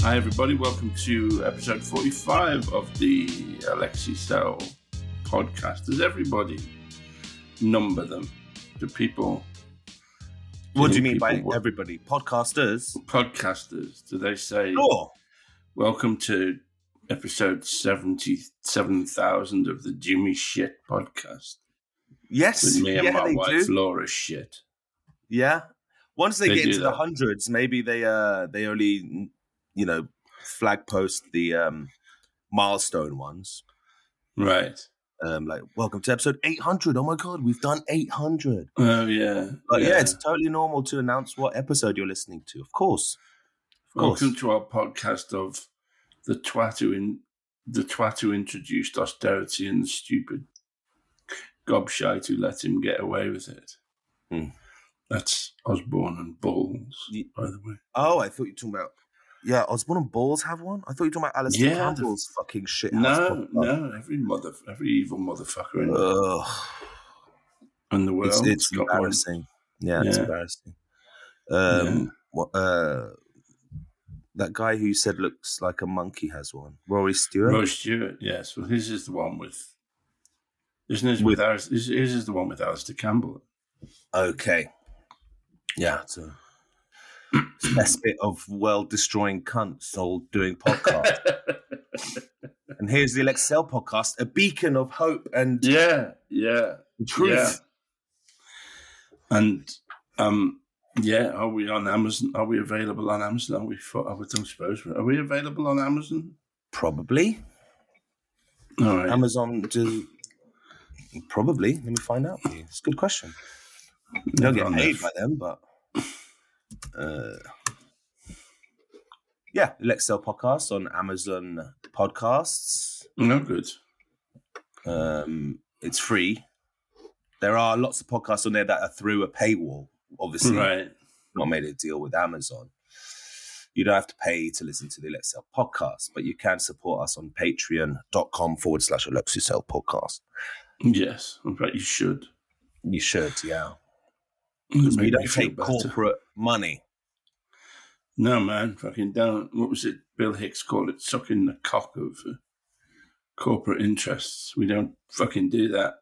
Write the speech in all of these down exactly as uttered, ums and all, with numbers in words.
Hi everybody, welcome to episode forty-five of the Alexi Cell podcast. Does everybody number them? Do people... What do you mean by what, everybody? Podcasters? Podcasters. Do they say, sure. Welcome to episode seventy-seven thousand of the Jimmy Shit podcast? Yes. With me and yeah, my wife, do. Laura Shit. Yeah. Once they, they get into that. the hundreds, maybe they uh they only... you know, flag post the um, milestone ones. Right. Um, like, welcome to episode eight hundred. Oh my God, we've done eight hundred. Oh, yeah. But yeah. yeah, it's totally normal to announce what episode you're listening to. Of course. Of welcome course. to our podcast of the twat who, in, the twat who introduced austerity and the stupid gobshite who let him get away with it. Hmm. That's Osborne and Balls, yeah. by the way. Oh, I thought you were talking about... Yeah, Osborne and Balls have one? I thought you were talking about Alistair yeah, Campbell's the... fucking shit. No, no, every mother, every evil motherfucker in, the, in the world. It's, it's embarrassing. Yeah, yeah, it's embarrassing. Um, yeah. what, uh, that guy who you said looks like a monkey has one. Rory Stewart? Rory Stewart, yes. Well, his is the one with... Isn't his with... with his, his is the one with Alistair Campbell. Okay. Yeah, it's a... It's best bit of world-destroying cunts all doing podcasts. And here's the Alexi Cell podcast, a beacon of hope and yeah, yeah, truth. Yeah. And um, yeah, are we on Amazon? Are we available on Amazon? Are we? I would don't suppose. Are we available on Amazon? Probably. All right. Amazon do probably. Let me find out for you. It's a good question. You don't get paid by them, but. Uh, yeah, Alexi Cell podcast on Amazon Podcasts. No good. Um, it's free. There are lots of podcasts on there that are through a paywall. Obviously, right. Not made a deal with Amazon. You don't have to pay to listen to the Alexi Cell podcast, but you can support us on patreon.com forward slash Alexi Cell podcast. Yes, in fact, you should. You should, yeah. Because we don't take corporate money. No, man, fucking don't. What was it? Bill Hicks called it sucking the cock of uh, corporate interests. We don't fucking do that.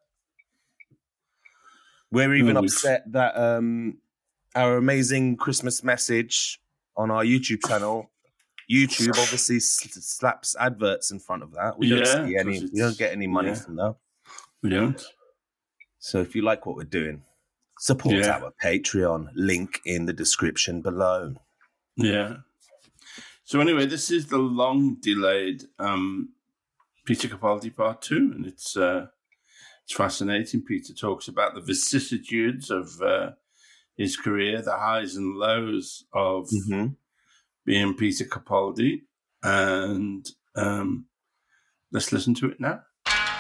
We're even no, upset we've... that um, our amazing Christmas message on our YouTube channel, YouTube obviously slaps adverts in front of that. We don't yeah, see any. We don't get any money yeah. from that. We don't. So if you like what we're doing, support yeah. our Patreon, link in the description below. Yeah. So anyway, this is the long-delayed um, Peter Capaldi part two, and it's uh, it's fascinating. Peter talks about the vicissitudes of uh, his career, the highs and lows of mm-hmm. being Peter Capaldi, and um, let's listen to it now.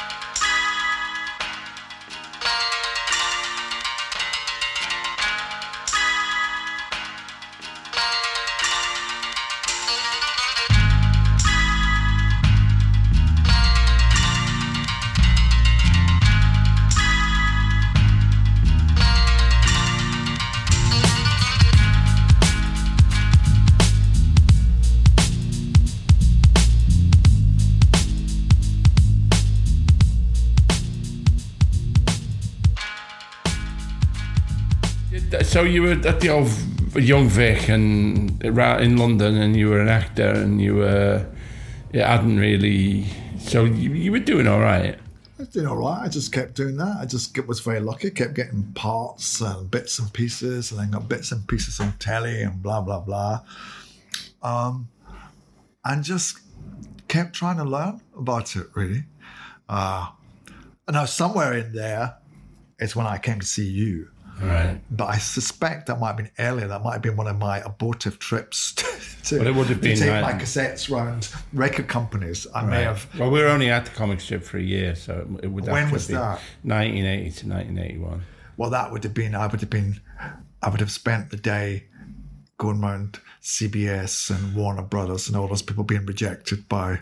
So you were at the old Young Vic and in London, and you were an actor, and you were it hadn't really. So you, you were doing all right. I was doing all right. I just kept doing that. I just get, was very lucky. Kept getting parts and bits and pieces, and then got bits and pieces on telly and blah blah blah. Um, and just kept trying to learn about it. Really, uh, and now somewhere in there is when I came to see you. Right. But I suspect that might have been earlier. That might have been one of my abortive trips to, to, well, it would have been to take right. my cassettes around record companies. I right. may have... Well, we were only at the comic strip for a year, so it would have When to was have been that? nineteen eighty to nineteen eighty-one. Well, that would have been... I would have been... I would have spent the day going around C B S and Warner Brothers and all those people being rejected by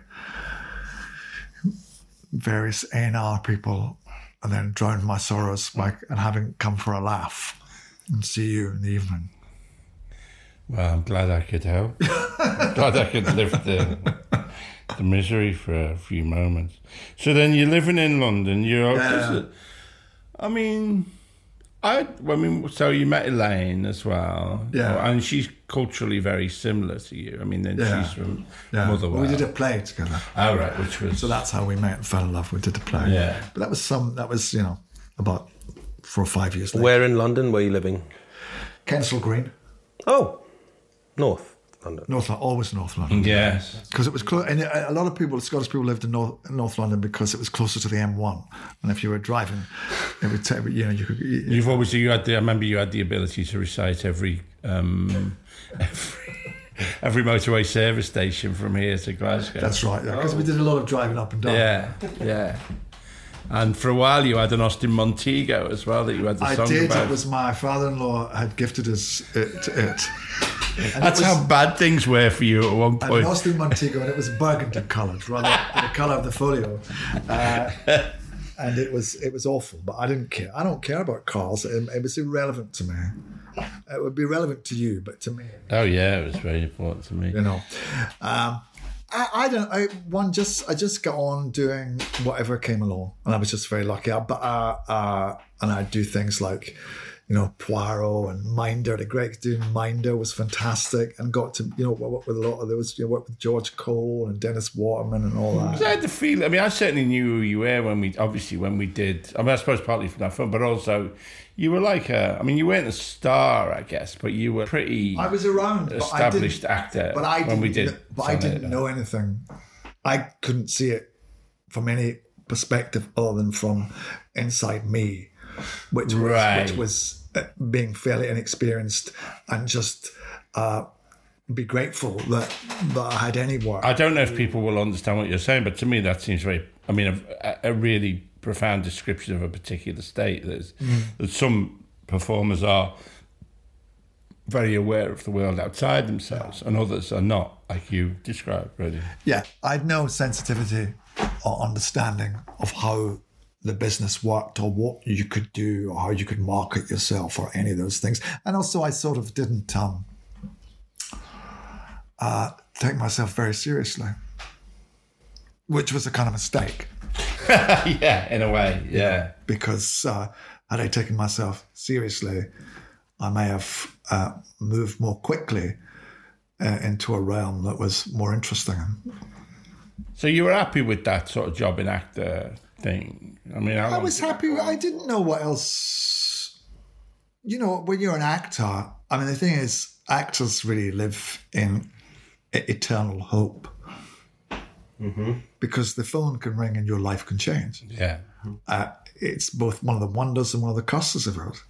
various A and R people, and then drown my sorrows by and having come for a laugh and see you in the evening. Well, I'm glad I could help. Glad I could lift the the misery for a few moments. So then you're living in London. You're, Yeah. I mean, I, I mean, so you met Elaine as well. Yeah. And she's culturally very similar to you. I mean, then Yeah. she's from Yeah. Motherwell. Well, we did a play together. Oh, right, which was... So that's how we met and fell in love. We did the play. Yeah. But that was some, that was, you know, about four or five years later. Where in London were you living? Kensal Green. Oh, North London. North London, always North London. Yes. Because it was close. And a lot of people, Scottish people lived in North, North London because it was closer to the M one. And if you were driving, it would take, you know, you could... You, You've always, you had the, I remember you had the ability to recite every, um, every, every motorway service station from here to Glasgow. That's right, because yeah, we did a lot of driving up and down. Yeah, yeah. And for a while you had an Austin Montego as well that you had the I song did. about. It was my father-in-law had gifted us it. it. And That's it was, how bad things were for you at one An point. Austin Montego, and it was burgundy coloured, rather than the colour of the folio. Uh, and it was it was awful, but I didn't care. I don't care about cars. It, it was irrelevant to me. It would be relevant to you, but to me, Oh yeah, it was very important to me. you know. Um, I, I don't. I one just. I just got on doing whatever came along, and I was just very lucky. I, but uh, uh, and I do things like, you know, Poirot and Minder. The great doing Minder was fantastic, and got to you know work with a lot of there was you know, work with George Cole and Dennis Waterman and all that. I had the feeling. I mean, I certainly knew who you were when we obviously when we did. I mean, I suppose partly from that film, but also you were like a. I mean, you weren't a star, I guess, but you were pretty. I was around, but I established didn't, actor. But I when didn't. we did. kn- But I didn't know anything. I couldn't see it from any perspective other than from inside me, which was, Right. which was uh, being fairly inexperienced and just uh, be grateful that that I had any work. I don't know if people will understand what you're saying, but to me that seems very. I mean, a, a really profound description of a particular state. There's, Mm. that some performers are very aware of the world outside themselves, and others are not, like you described, really. Yeah, I had no sensitivity or understanding of how the business worked or what you could do or how you could market yourself or any of those things. And also I sort of didn't um, uh, take myself very seriously, which was a kind of mistake Yeah, in a way, yeah. because uh, had I taken myself seriously, I may have uh, moved more quickly uh, into a realm that was more interesting. So you were happy with that sort of job in actor thing? I mean, how I long- was happy. I didn't know what else. You know, when you're an actor, I mean, the thing is, actors really live in e- eternal hope. Mm-hmm. Because the phone can ring and your life can change. Yeah. Uh, it's both one of the wonders and one of the curses of it.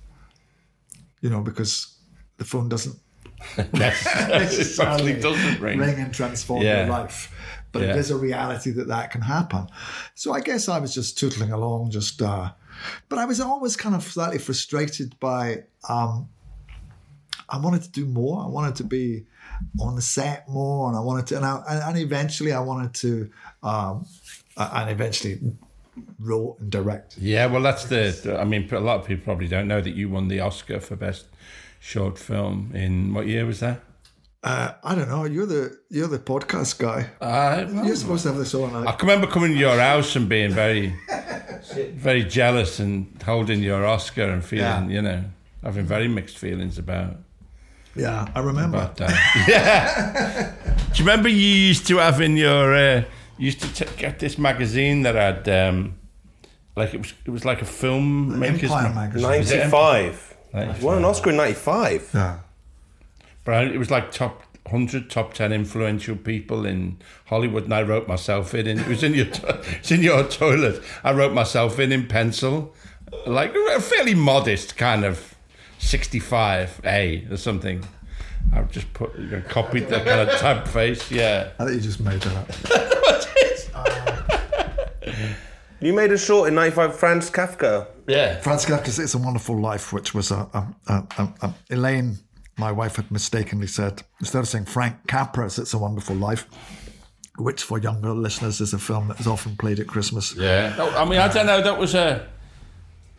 You know, because the phone doesn't Yes. It actually doesn't ring. ring and transform Yeah. your life. But Yeah. it is a reality that that can happen. So I guess I was just tootling along, just. Uh, but I was always kind of slightly frustrated by. Um, I wanted to do more. I wanted to be on the set more, and I wanted to, and, I, and eventually I wanted to, um, and eventually wrote and direct. Yeah, well, that's the. I mean, a lot of people probably don't know that you won the Oscar for best short film in what year was that? Uh, I don't know. You're the you're the podcast guy. Uh, well, You're supposed to have this on. I can remember coming to your house and being very, very jealous and holding your Oscar and feeling, Yeah. you know, having very mixed feelings about. Yeah, I remember. About that. Yeah. Do you remember you used to have in your? Uh, you used to t- get this magazine that had, um, like it was, it was like a film maker's Empire ma- magazine. ninety-five. ninety-five. Won an Oscar in ninety-five. Yeah. But it was like top one hundred, top ten influential people in Hollywood, and I wrote myself in. And it was in your, to- it's in your toilet. I wrote myself in in pencil, like a fairly modest kind of sixty-five A or something. I've just put you know, copied the kind of typeface. Yeah. I think you just made that up. You made a short in ninety-five, Franz Kafka. Yeah. Franz Kafka's It's a Wonderful Life, which was a, a, a, a, a Elaine, my wife, had mistakenly said, instead of saying Frank Capra's It's a Wonderful Life, which for younger listeners is a film that is often played at Christmas. Yeah. I mean, I don't know. That was a.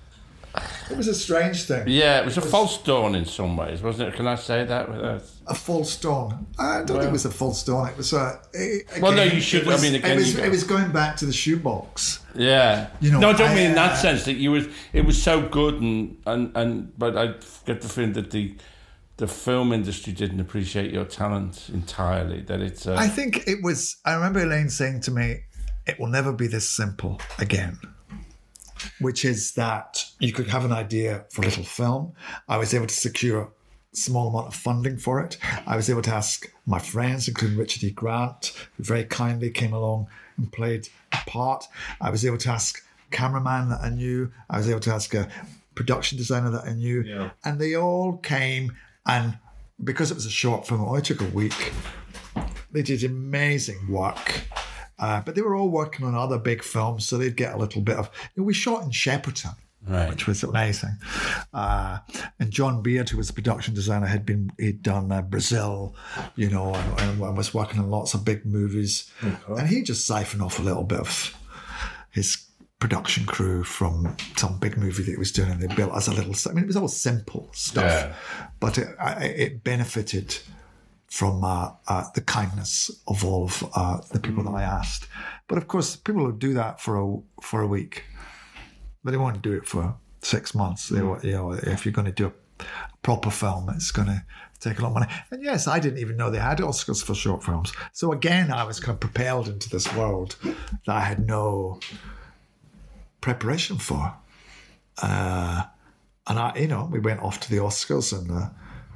It was a strange thing. Yeah, it was a false dawn in some ways, wasn't it? Can I say that? Without... A false dawn. I don't well, think it was a false dawn. It was a. It, again, well, no, you should. Was, I mean, again, it was, you it was going back to the shoebox. Yeah. You know, no, I don't I, mean in that uh, sense that you was. It was so good, and, and, and but I get the feeling that the the film industry didn't appreciate your talent entirely. That it's. Uh, I think it was. I remember Elaine saying to me, "It will never be this simple again." Which is that you could have an idea for a little film. I was able to secure a small amount of funding for it. I was able to ask my friends, including Richard E. Grant, who very kindly came along and played a part. I was able to ask a cameraman that I knew. I was able to ask a production designer that I knew. Yeah. And they all came, and because it was a short film, it only took a week. They did amazing work. Uh, but they were all working on other big films, so they'd get a little bit of... You know, we shot in Shepperton, right. which was amazing. Uh, and John Beard, who was the production designer, had been he'd done uh, Brazil, you know, and, and was working on lots of big movies. Okay. And he just siphoned off a little bit of his production crew from some big movie that he was doing, and they built as a little... I mean, it was all simple stuff, yeah. but it, it benefited... from uh, uh, the kindness of all of uh, the people mm. that I asked. But of course, people will do that for a for a week, but they won't do it for six months. They, you know, if you're going to do a proper film, it's going to take a lot of money. And yes, I didn't even know they had Oscars for short films. So again, I was kind of propelled into this world that I had no preparation for. Uh, and I, you know, we went off to the Oscars and. Uh,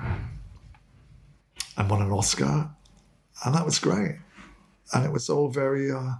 and won an Oscar, and that was great. And it was all very, uh,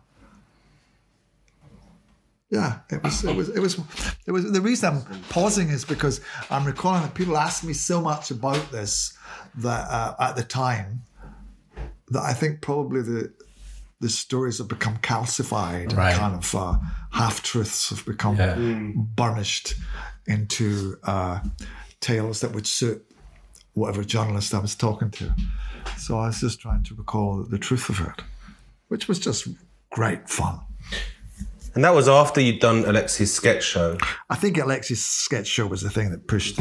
yeah, it was, it was, it was, it was. The reason I'm pausing is because I'm recalling that people asked me so much about this that uh, at the time that I think probably the the stories have become calcified right. and kind of uh, half truths have become yeah. burnished into uh, tales that would suit whatever journalist I was talking to. So I was just trying to recall the truth of it, which was just great fun. And that was after you'd done Alexi's sketch show. I think Alexi's sketch show was the thing that pushed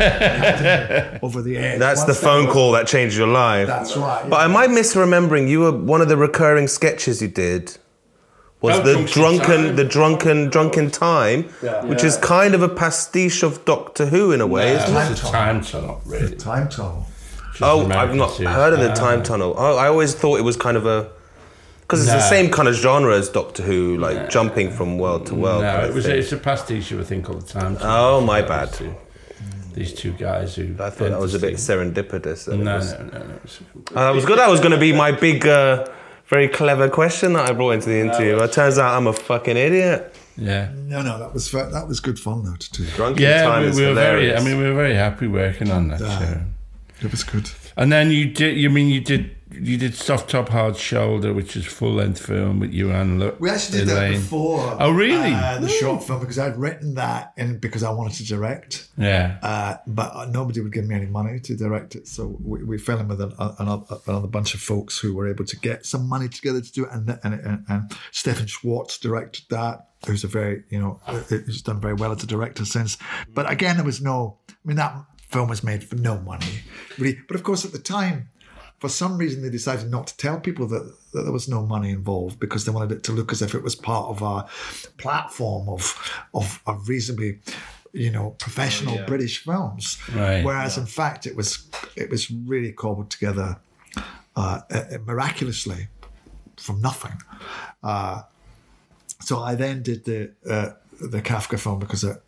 it over the edge. That's Once the phone was, call that changed your life. That's right. Yeah. But am I misremembering, you were one of the recurring sketches you did was oh, the drunken, the drunken, drunken time, yeah. which yeah. is kind of a pastiche of Doctor Who in a way, yeah, isn't it? It's a time tunnel, really. It's a time tunnel. Oh, I've not series. heard of the time tunnel. Oh, I always thought it was kind of a, because it's no. the same kind of genre as Doctor Who, like no. jumping from world to world. No, it was a, it's a pastiche of a thing called the time tunnel. Oh, my bad. These two, these two guys who. I thought that was a bit serendipitous. No, no, was, no, no. It was, oh, that was good. That was going to be my big. Uh, Very clever question that I brought into the interview. It turns out I'm a fucking idiot. Yeah. No, no, that was that was good fun though to do. Drunken yeah, time we, is we were hilarious. very. I mean, we were very happy working on that uh, show. It was good. And then you did. You mean you did? You did Soft Top Hard Shoulder, which is full length film with you and Lo- we actually did Elaine. that before. Oh, really? Uh, the short film because I'd written that and because I wanted to direct. Yeah. Uh, but nobody would give me any money to direct it, so we, we fell in with an, another, another bunch of folks who were able to get some money together to do it, and and, and, and Stephen Schwartz directed that. Who's a very you know who's done very well as a director since. But again, there was no. I mean, that film was made for no money, really. But of course, at the time. For some reason, they decided not to tell people that, that there was no money involved because they wanted it to look as if it was part of a platform of of, of reasonably, you know, professional oh, yeah. British films. Right. Whereas, yeah. in fact, it was it was really cobbled together uh, miraculously from nothing. Uh, so I then did the uh, the Kafka film because I,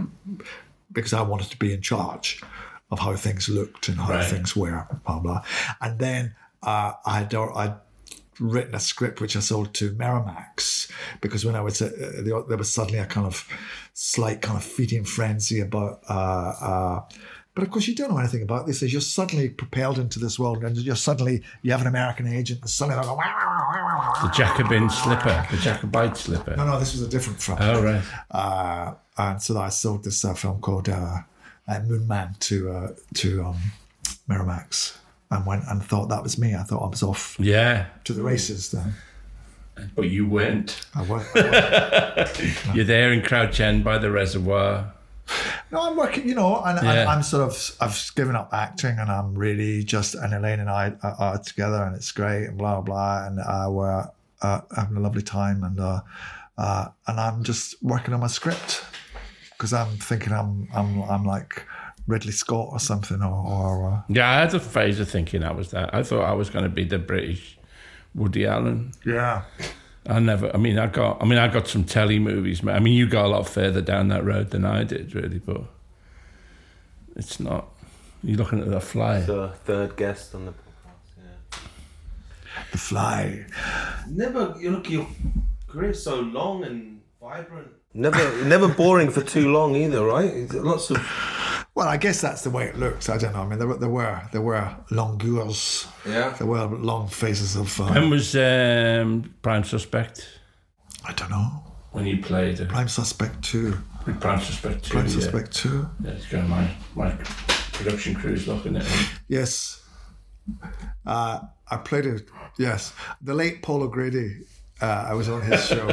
because I wanted to be in charge of how things looked and how right. things were, blah, blah. And then uh, I'd, I'd written a script which I sold to Miramax because when I was, uh, there was suddenly a kind of slight kind of feeding frenzy about, uh, uh, but of course you don't know anything about this. You're suddenly propelled into this world and you're suddenly, you have an American agent and suddenly they're going, wah, wah, wah, wah, the Jacobin slipper, the Jacobite slipper. No, no, this was a different film. Oh, right. Uh, and so I sold this uh, film called, uh, Uh, Moon Man to uh, to um, Miramax and went and thought that was me. I thought I was off yeah. to the races then. But you weren't. I weren't. I weren't. You're there in Crouch End by the reservoir. No, I'm working, you know, and, Yeah. and I'm sort of, I've given up acting, and I'm really just, and Elaine and I are, are together, and it's great, and blah, blah, and uh, we're uh, having a lovely time, and uh, uh, and I'm just working on my script, because I'm thinking I'm, I'm, I'm like Ridley Scott or something, or, or uh, Yeah, I had a phase of thinking I was that. I thought I was going to be the British Woody Allen. yeah. I never. I mean, I got. I mean, I got some telly movies. I mean, you got a lot further down that road than I did, really. But it's not. You're looking at the fly. The third guest on the podcast. Yeah. The Fly. Never. You look. Your career's so long and vibrant. Never. Never boring for too long either, right? Lots of. Well, I guess that's the way it looks. I don't know. I mean, there, were- there were there were longueurs. Yeah. There were long phases of. Uh, When was um, Prime Suspect? I don't know. When you played it? Prime Suspect Two. Prime Suspect two. Prime yeah. Suspect Two. Yeah, it's got my my production crew's looking at it. Yes. Uh, I played it. Yes, the late Paul O'Grady. Uh, I was on his show,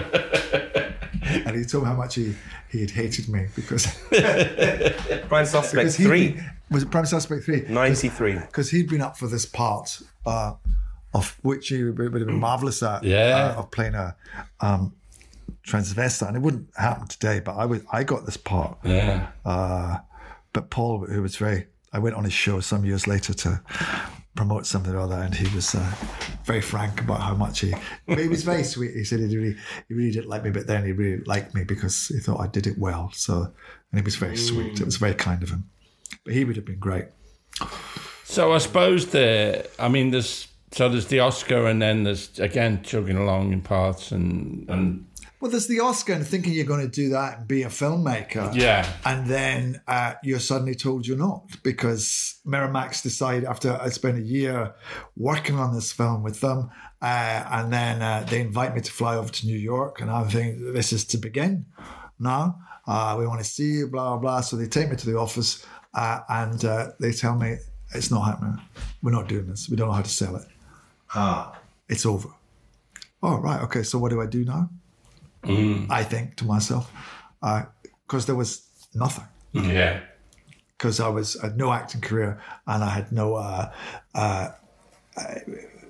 and he told me how much he, he had hated me because Prime Suspect because he'd three. been- was it Prime Suspect Three? ninety-three. Because he'd been up for this part, uh, of which he would have been marvelous at. Yeah. uh, of playing a um, transvestite, and it wouldn't happen today. But I was I got this part. Yeah. Uh, but Paul, who was very, I went on his show some years later to promote something or other, and he was uh, very frank about how much he. But he was very sweet. He said he really, he really didn't like me, but then he really liked me because he thought I did it well. So, and he was very sweet. It was very kind of him. But he would have been great. So I suppose the. I mean, there's so there's the Oscar, and then there's again chugging along in parts, and and Well, there's the Oscar and thinking you're going to do that and be a filmmaker. yeah. And then uh, you're suddenly told you're not, because Miramax decide after I spent a year working on this film with them, uh, and then uh, they invite me to fly over to New York, and I think this is to begin now. Uh, we want to see you, blah, blah, blah. So they take me to the office uh, and uh, they tell me, it's not happening. We're not doing this. We don't know how to sell it. Ah. It's over. Oh, right. Okay. So what do I do now? I think to myself, because uh, there was nothing. Yeah. Because I was I had no acting career, and I had no. Uh, uh, I,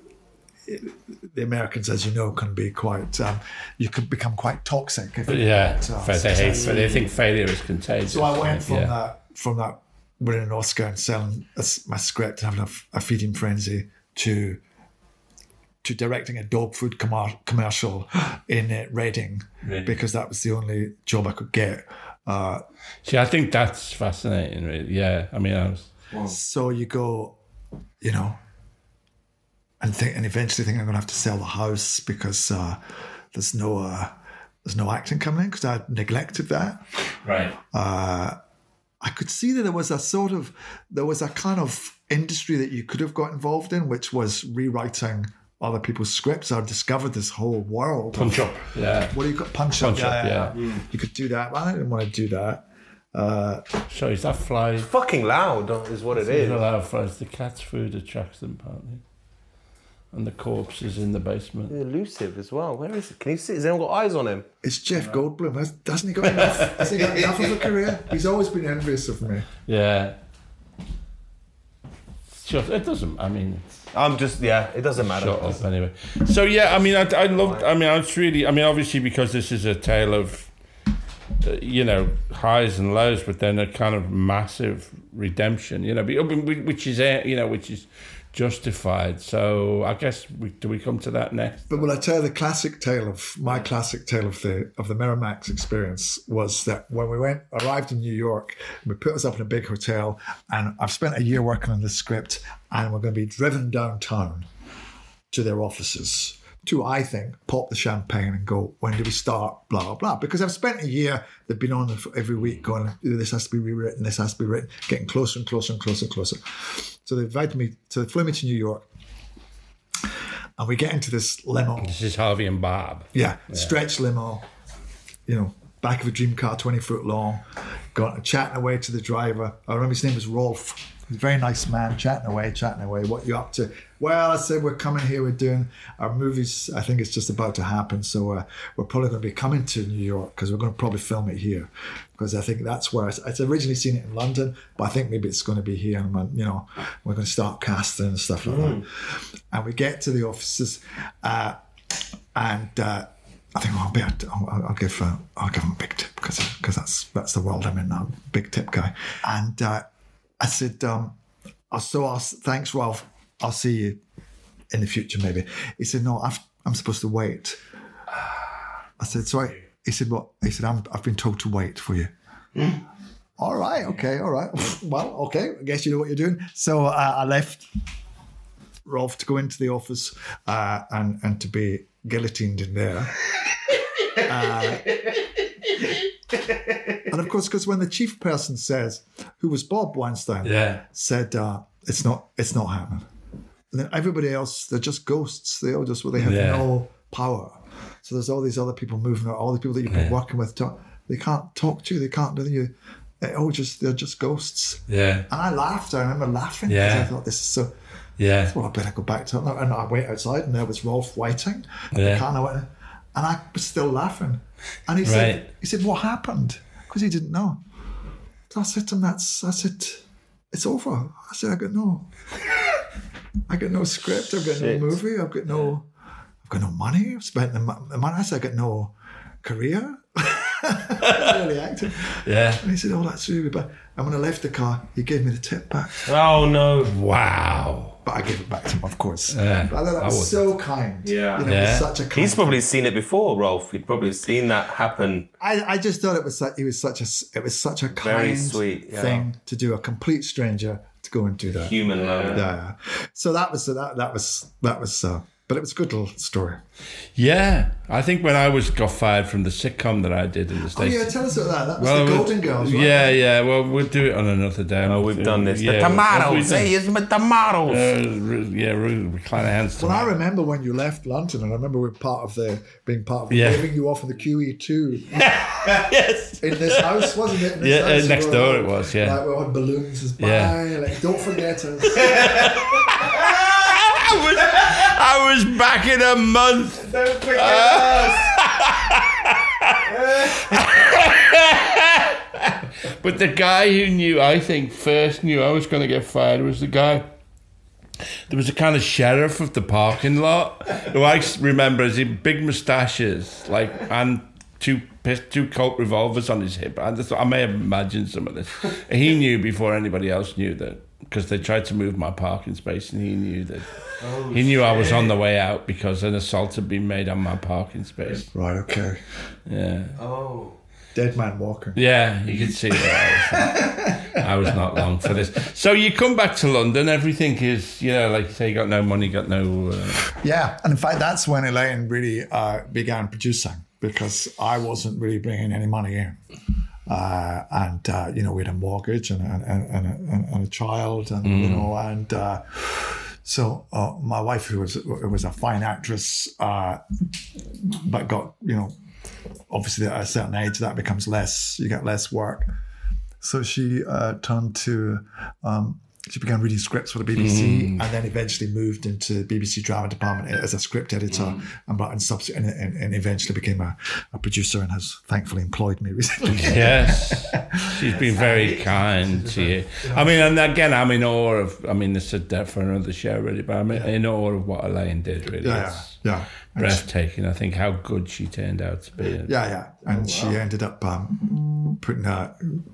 the Americans, as you know, can be quite. Um, you can become quite toxic. If you Yeah. get, uh, Fa- they hate. success. They think failure is contagious. So I went from yeah. that from that winning an Oscar and selling a s my script and having a, a feeding frenzy to to directing a dog food com commercial in uh, Reading, Really? because that was the only job I could get. Uh, See, I think that's fascinating. Really. Yeah. I mean, I was. so you go, you know, and think, and eventually think I'm going to have to sell the house because uh, there's no uh, there's no acting coming in, because I neglected that. Right. Uh, I could see that there was a sort of there was a kind of industry that you could have got involved in, which was rewriting other people's scripts. I discovered this whole world. Punch of, up. Yeah. What do you got? Punch, Punch up. up, Yeah, yeah. You could do that. But I didn't want to do that. Uh, So is that fly? Fucking loud is what it It's is. not allowed flies. The cat's food attracts them partly, and the corpse is in the basement. Elusive as well. Where is it? Can you see? Has anyone got eyes on him? it's Jeff Goldblum. Has- Hasn't he got enough? Has he got enough of a career? He's always been envious of me. Yeah. Shut. It doesn't. I mean, I'm just, yeah, it doesn't matter. shut up anyway. So yeah, I mean, I, I loved. I mean, I was really. I mean, obviously because this is a tale of, uh, you know, highs and lows, but then a kind of massive redemption. You know, be- which is uh, you know, which is justified. So I guess we, do we come to that next? But will I tell you the classic tale of my classic tale of the of the Miramax experience was that when we went arrived in New York, we put us up in a big hotel, and I've spent a year working on this script, and we're going to be driven downtown to their offices to, I think, pop the champagne and go, when do we start? Blah blah blah. Because I've spent a year, they've been on every week going, this has to be rewritten, this has to be written, getting closer and closer and closer and closer. So they invited me, so they flew me to New York, and we get into this limo. This is Harvey and Barb. Yeah, stretch limo, you know, back of a dream car, twenty foot long, got chatting away to the driver. I remember his name was Rolf. He's a very nice man, chatting away, chatting away. What you up to? Well, I said, we're coming here. We're doing our movies. I think it's just about to happen. So uh, we're probably going to be coming to New York because we're going to probably film it here. Because I think that's where I, I'd originally seen it in London, but I think maybe it's going to be here. And, you know, we're going to start casting and stuff like mm. that. And we get to the offices, uh, and uh, I think, well, I'll, I'll, I'll give uh, I'll give him a big tip because because that's that's the world I'm in now, big tip guy. And uh, I said, um, so I'll, thanks, Ralph. I'll see you in the future, maybe. He said, no, I've, I'm supposed to wait. I said, sorry. He said, what? He said, I'm, I've been told to wait for you. Mm. All right, okay, all right. Well, okay, I guess you know what you're doing. So uh, I left Rolf to go into the office uh, and, and to be guillotined in there. uh, and of course, because when the chief person says, who was Bob Weinstein, yeah. said, uh, it's not, it's not happening. And then everybody else, they're just ghosts. They all just, well, they have yeah. no power. So there's all these other people moving out, all the people that you've been yeah. working with. Talk, they can't talk to you. They can't do you. They all just, they're just ghosts. Yeah. And I laughed. I remember laughing. Yeah. Because I thought, this is so. Yeah. Well, I better go back to it. And I went outside, and there was Rolf waiting. Yeah. And I went, and I was still laughing. And he said, right. he said, what happened? Because he didn't know. So I said to him, that's, I said, it's over. I said, I got no. I got no script. I've got Shit. no movie. I've got no. I've got no money. I've spent the money. I said, I got no career. Really active. Yeah. And he said, "Oh, that's really bad." And when I left the car, he gave me the tip back. Oh no! Wow. But I gave it back to him, of course. Yeah. But I thought that was, was so kind. Yeah. You know, yeah. it was such a kind He's probably seen it before, Rolf. He'd probably seen that happen. I, I just thought it was such, it was such a it was such a Very kind sweet, yeah. thing to do. A complete stranger to go and do that. Human love. Yeah. So that was that that was that was. Uh, But it was a good little story. Yeah. I think when I was got fired from the sitcom that I did in the States. Oh, yeah, tell us about that. That was well, the Golden Girls, right? Yeah, yeah. Well, we'll do it on another day. Oh, we've done this. Yeah, the tomatoes. Hey, it's my tomatoes. Uh, yeah, recliner hands. Well, I remember when you left London, and I remember we were part of the, being part of the, yeah. waving you off in the Q E two. Yes. In this house, wasn't it? In this yeah, house, next we door all, it was, yeah. Like we had balloons as bye, yeah. like, don't forget us. I was, I was back in a month. Don't forget uh, us. But the guy who knew, I think, first knew I was going to get fired was the guy. There was a kind of sheriff of the parking lot who I remember as in big moustaches, like, and two two Colt revolvers on his hip. I, just, I may have imagined some of this. He knew before anybody else knew that, because they tried to move my parking space, and he knew that. Oh, he knew shit. I was on the way out because an assault had been made on my parking space. Right, okay. Yeah. Oh. Dead man walking. Yeah, you could see that. I was, I was not long for this. So you come back to London, everything is, you know, like you say, you got no money, got no... Uh... Yeah, and in fact, that's when Elaine really uh, began producing, because I wasn't really bringing any money in. Uh, and, uh, you know, we had a mortgage and, and, and, and, and a child, and, mm. you know, and... Uh, So uh, my wife, who was who was a fine actress, uh, but got, you know, obviously at a certain age that becomes less, you get less work. So she uh, turned to, um, she began reading scripts for the B B C, mm. and then eventually moved into the B B C drama department as a script editor, mm. and, and, subs- and, and, and eventually became a, a producer, and has thankfully employed me recently. Yes, she's been very kind to you. I mean, and again, I'm in awe of, I mean, this is dead for another show really, but I'm in awe of what Elaine did really. Yeah, it's yeah. yeah. breathtaking. I think how good she turned out to be. Yeah, yeah. And oh, wow. she ended up um, putting her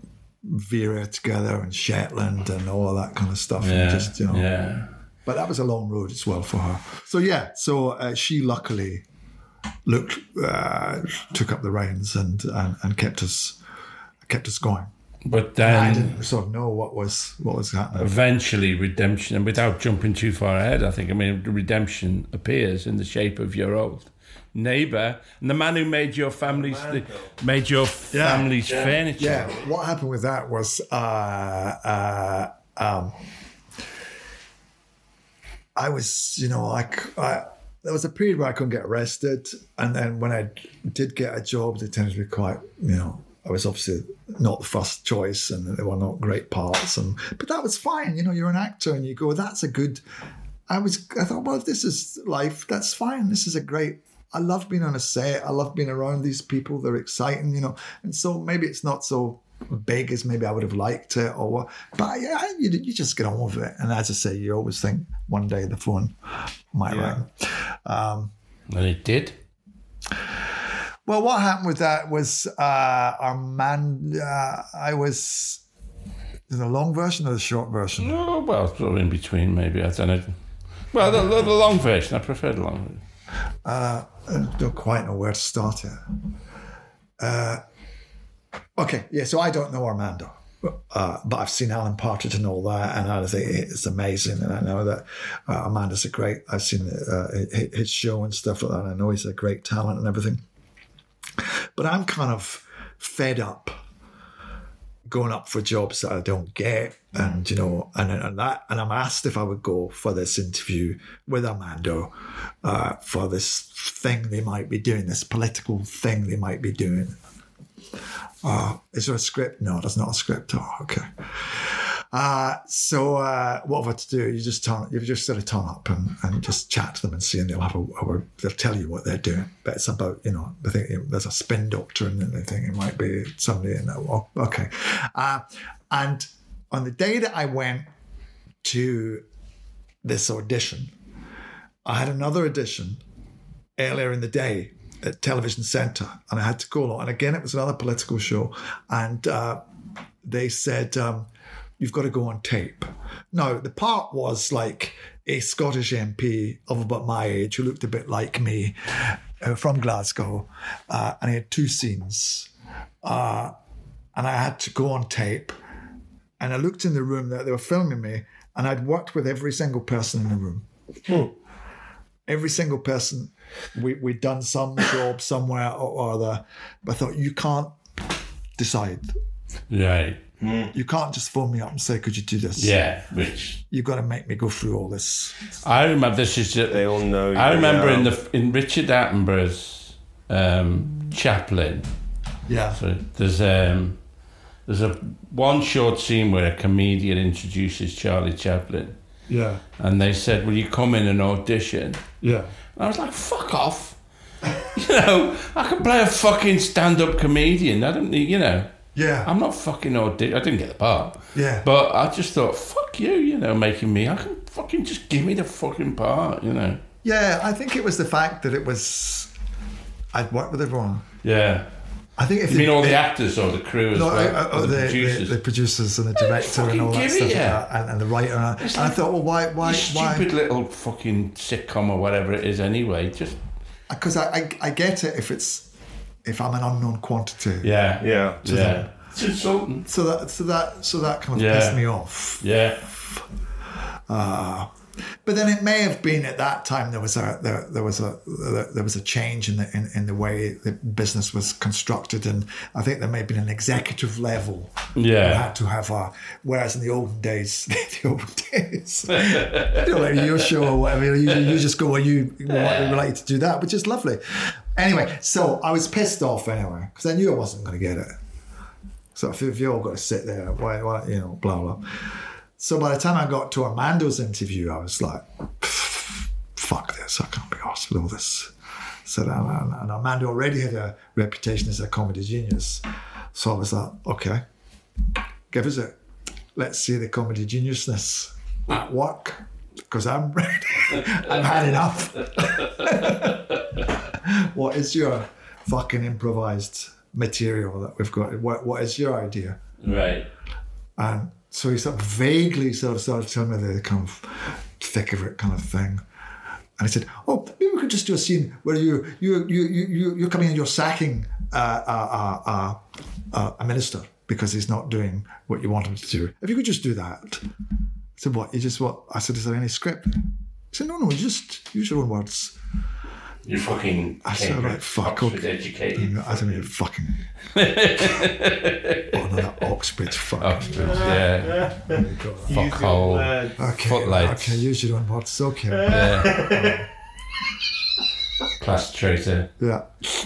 Vera together and Shetland and all of that kind of stuff. Yeah, and just, you know, yeah. But that was a long road as well for her. So yeah, so uh, she luckily looked, uh, took up the reins and, and and kept us kept us going. But then I didn't sort of know what was what was happening. Eventually, redemption, and without jumping too far ahead, I think, I mean, redemption appears in the shape of your old neighbour and the man who made your family's the, made your family's yeah, furniture. Yeah, what happened with that was uh, uh, um, I was, you know, like I, there was a period where I couldn't get arrested. And then when I did get a job, they tended to be quite, you know, I was obviously not the first choice and they were not great parts. And But that was fine. You know, you're an actor and you go, that's a good, I was, I thought, well, if this is life, that's fine. This is a great, I love being on a set. I love being around these people. They're exciting, you know. And so maybe it's not so big as maybe I would have liked it or what. But yeah, you, you just get on with it. And as I say, you always think one day the phone might Yeah. ring. Um, And it did. well, what happened with that was uh, our man, uh, I was, is it a long version or the short version? Oh, well, sort of in between, maybe. I don't know. Well, the, the, the long version. I prefer the long version. Uh, I don't quite know where to start it. Uh, okay, yeah, so I don't know Armando. Uh, but I've seen Alan Partridge and all that, and I think it's amazing. And I know that uh, Amanda's a great. I've seen uh, his show and stuff like that. And I know he's a great talent and everything. But I'm kind of fed up going up for jobs that I don't get, and you know, and and that. And I'm asked if I would go for this interview with Armando uh, for this thing they might be doing, this political thing they might be doing. Uh, is there a script? No, there's not a script. Oh, okay. Uh, so uh, what have I to do? You just turn, you've just sort of turn up and, and just chat to them and see, and they'll have a, a, they'll tell you what they're doing. But it's about, you know, they think there's a spin doctor and they think it might be somebody in that. Oh, okay. Uh, and on the day that I went to this audition, I had another audition earlier in the day at Television Centre, and I had to go along. And again, it was another political show, and uh, they said, um, you've got to go on tape. Now, the part was like a Scottish M P of about my age who looked a bit like me uh, from Glasgow, uh, and he had two scenes. Uh, and I had to go on tape, and I looked in the room that they were filming me, and I'd worked with every single person in the room. Hmm. Every single person. We, we'd done some job somewhere or, or other, but I thought, you can't decide. Right. You can't just phone me up and say, could you do this? Yeah, which You've got to make me go through all this. I remember. This is. They all know. I you remember now. in the in Richard Attenborough's um, Chaplin. Yeah. So there's um there's a one short scene where a comedian introduces Charlie Chaplin, Yeah. and they said, "Will you come in and audition?" Yeah. And I was like, "Fuck off!" You know, I can play a fucking stand-up comedian. I don't need, you know. Yeah. I'm not fucking audition. I didn't get the part. Yeah. But I just thought, fuck you, you know, making me. I can fucking just give me the fucking part, you know. Yeah, I think it was the fact that it was, I'd worked with everyone. Yeah. I think if You mean they- all the they- actors or the crew as No, well? uh, uh, or the, the, producers? the, the producers and the director and fucking all that give it, stuff, yeah. like that, and, and the writer. And, and I like, thought, well, why, why, You why? stupid little fucking sitcom or whatever it is anyway. Just Because I, I, I get it if it's, if I'm an unknown quantity. yeah, Yeah. yeah. It's insulting. So that, so that, so that kind of Yeah. pissed me off. Yeah, Uh, but then it may have been at that time there was a there, there was a there was a change in the in, in the way the business was constructed, and I think there may have been an executive level. Yeah. You had to have a. Whereas in the olden days, the olden days, you know, like your show or whatever, you, you just go, well, you we would like you to do that, which is lovely. Anyway, so I was pissed off anyway because I knew I wasn't going to get it. So if, if you all got to sit there, why, why, you know, blah blah. So by the time I got to Armando's interview, I was like, fuck this, I can't be arsed with all this. So, and, and Armando already had a reputation as a comedy genius. So I was like, okay, give us it. Let's see the comedy geniusness at work, because I'm ready. I've had enough. What is your fucking improvised material that we've got? What, what is your idea? right. And so he sort of vaguely sort of started telling me the kind of thick of it kind of thing. And he said, "Oh, maybe we could just do a scene where you you you you you're coming and you're sacking uh, uh, uh, uh, a minister because he's not doing what you want him to do. If you could just do that." I said, "What? You just what?" I said, "Is there any script?" He said, "No, no, you just use your own words." You fucking I said, "Right, fuck, Oxford okay." educated. I don't mean fucking. Oh no, that Oxbridge fucking. Oxford, yeah. Fuck hole. Okay, Footlights. okay, use your own words. Okay. Yeah. Class traitor. Yeah.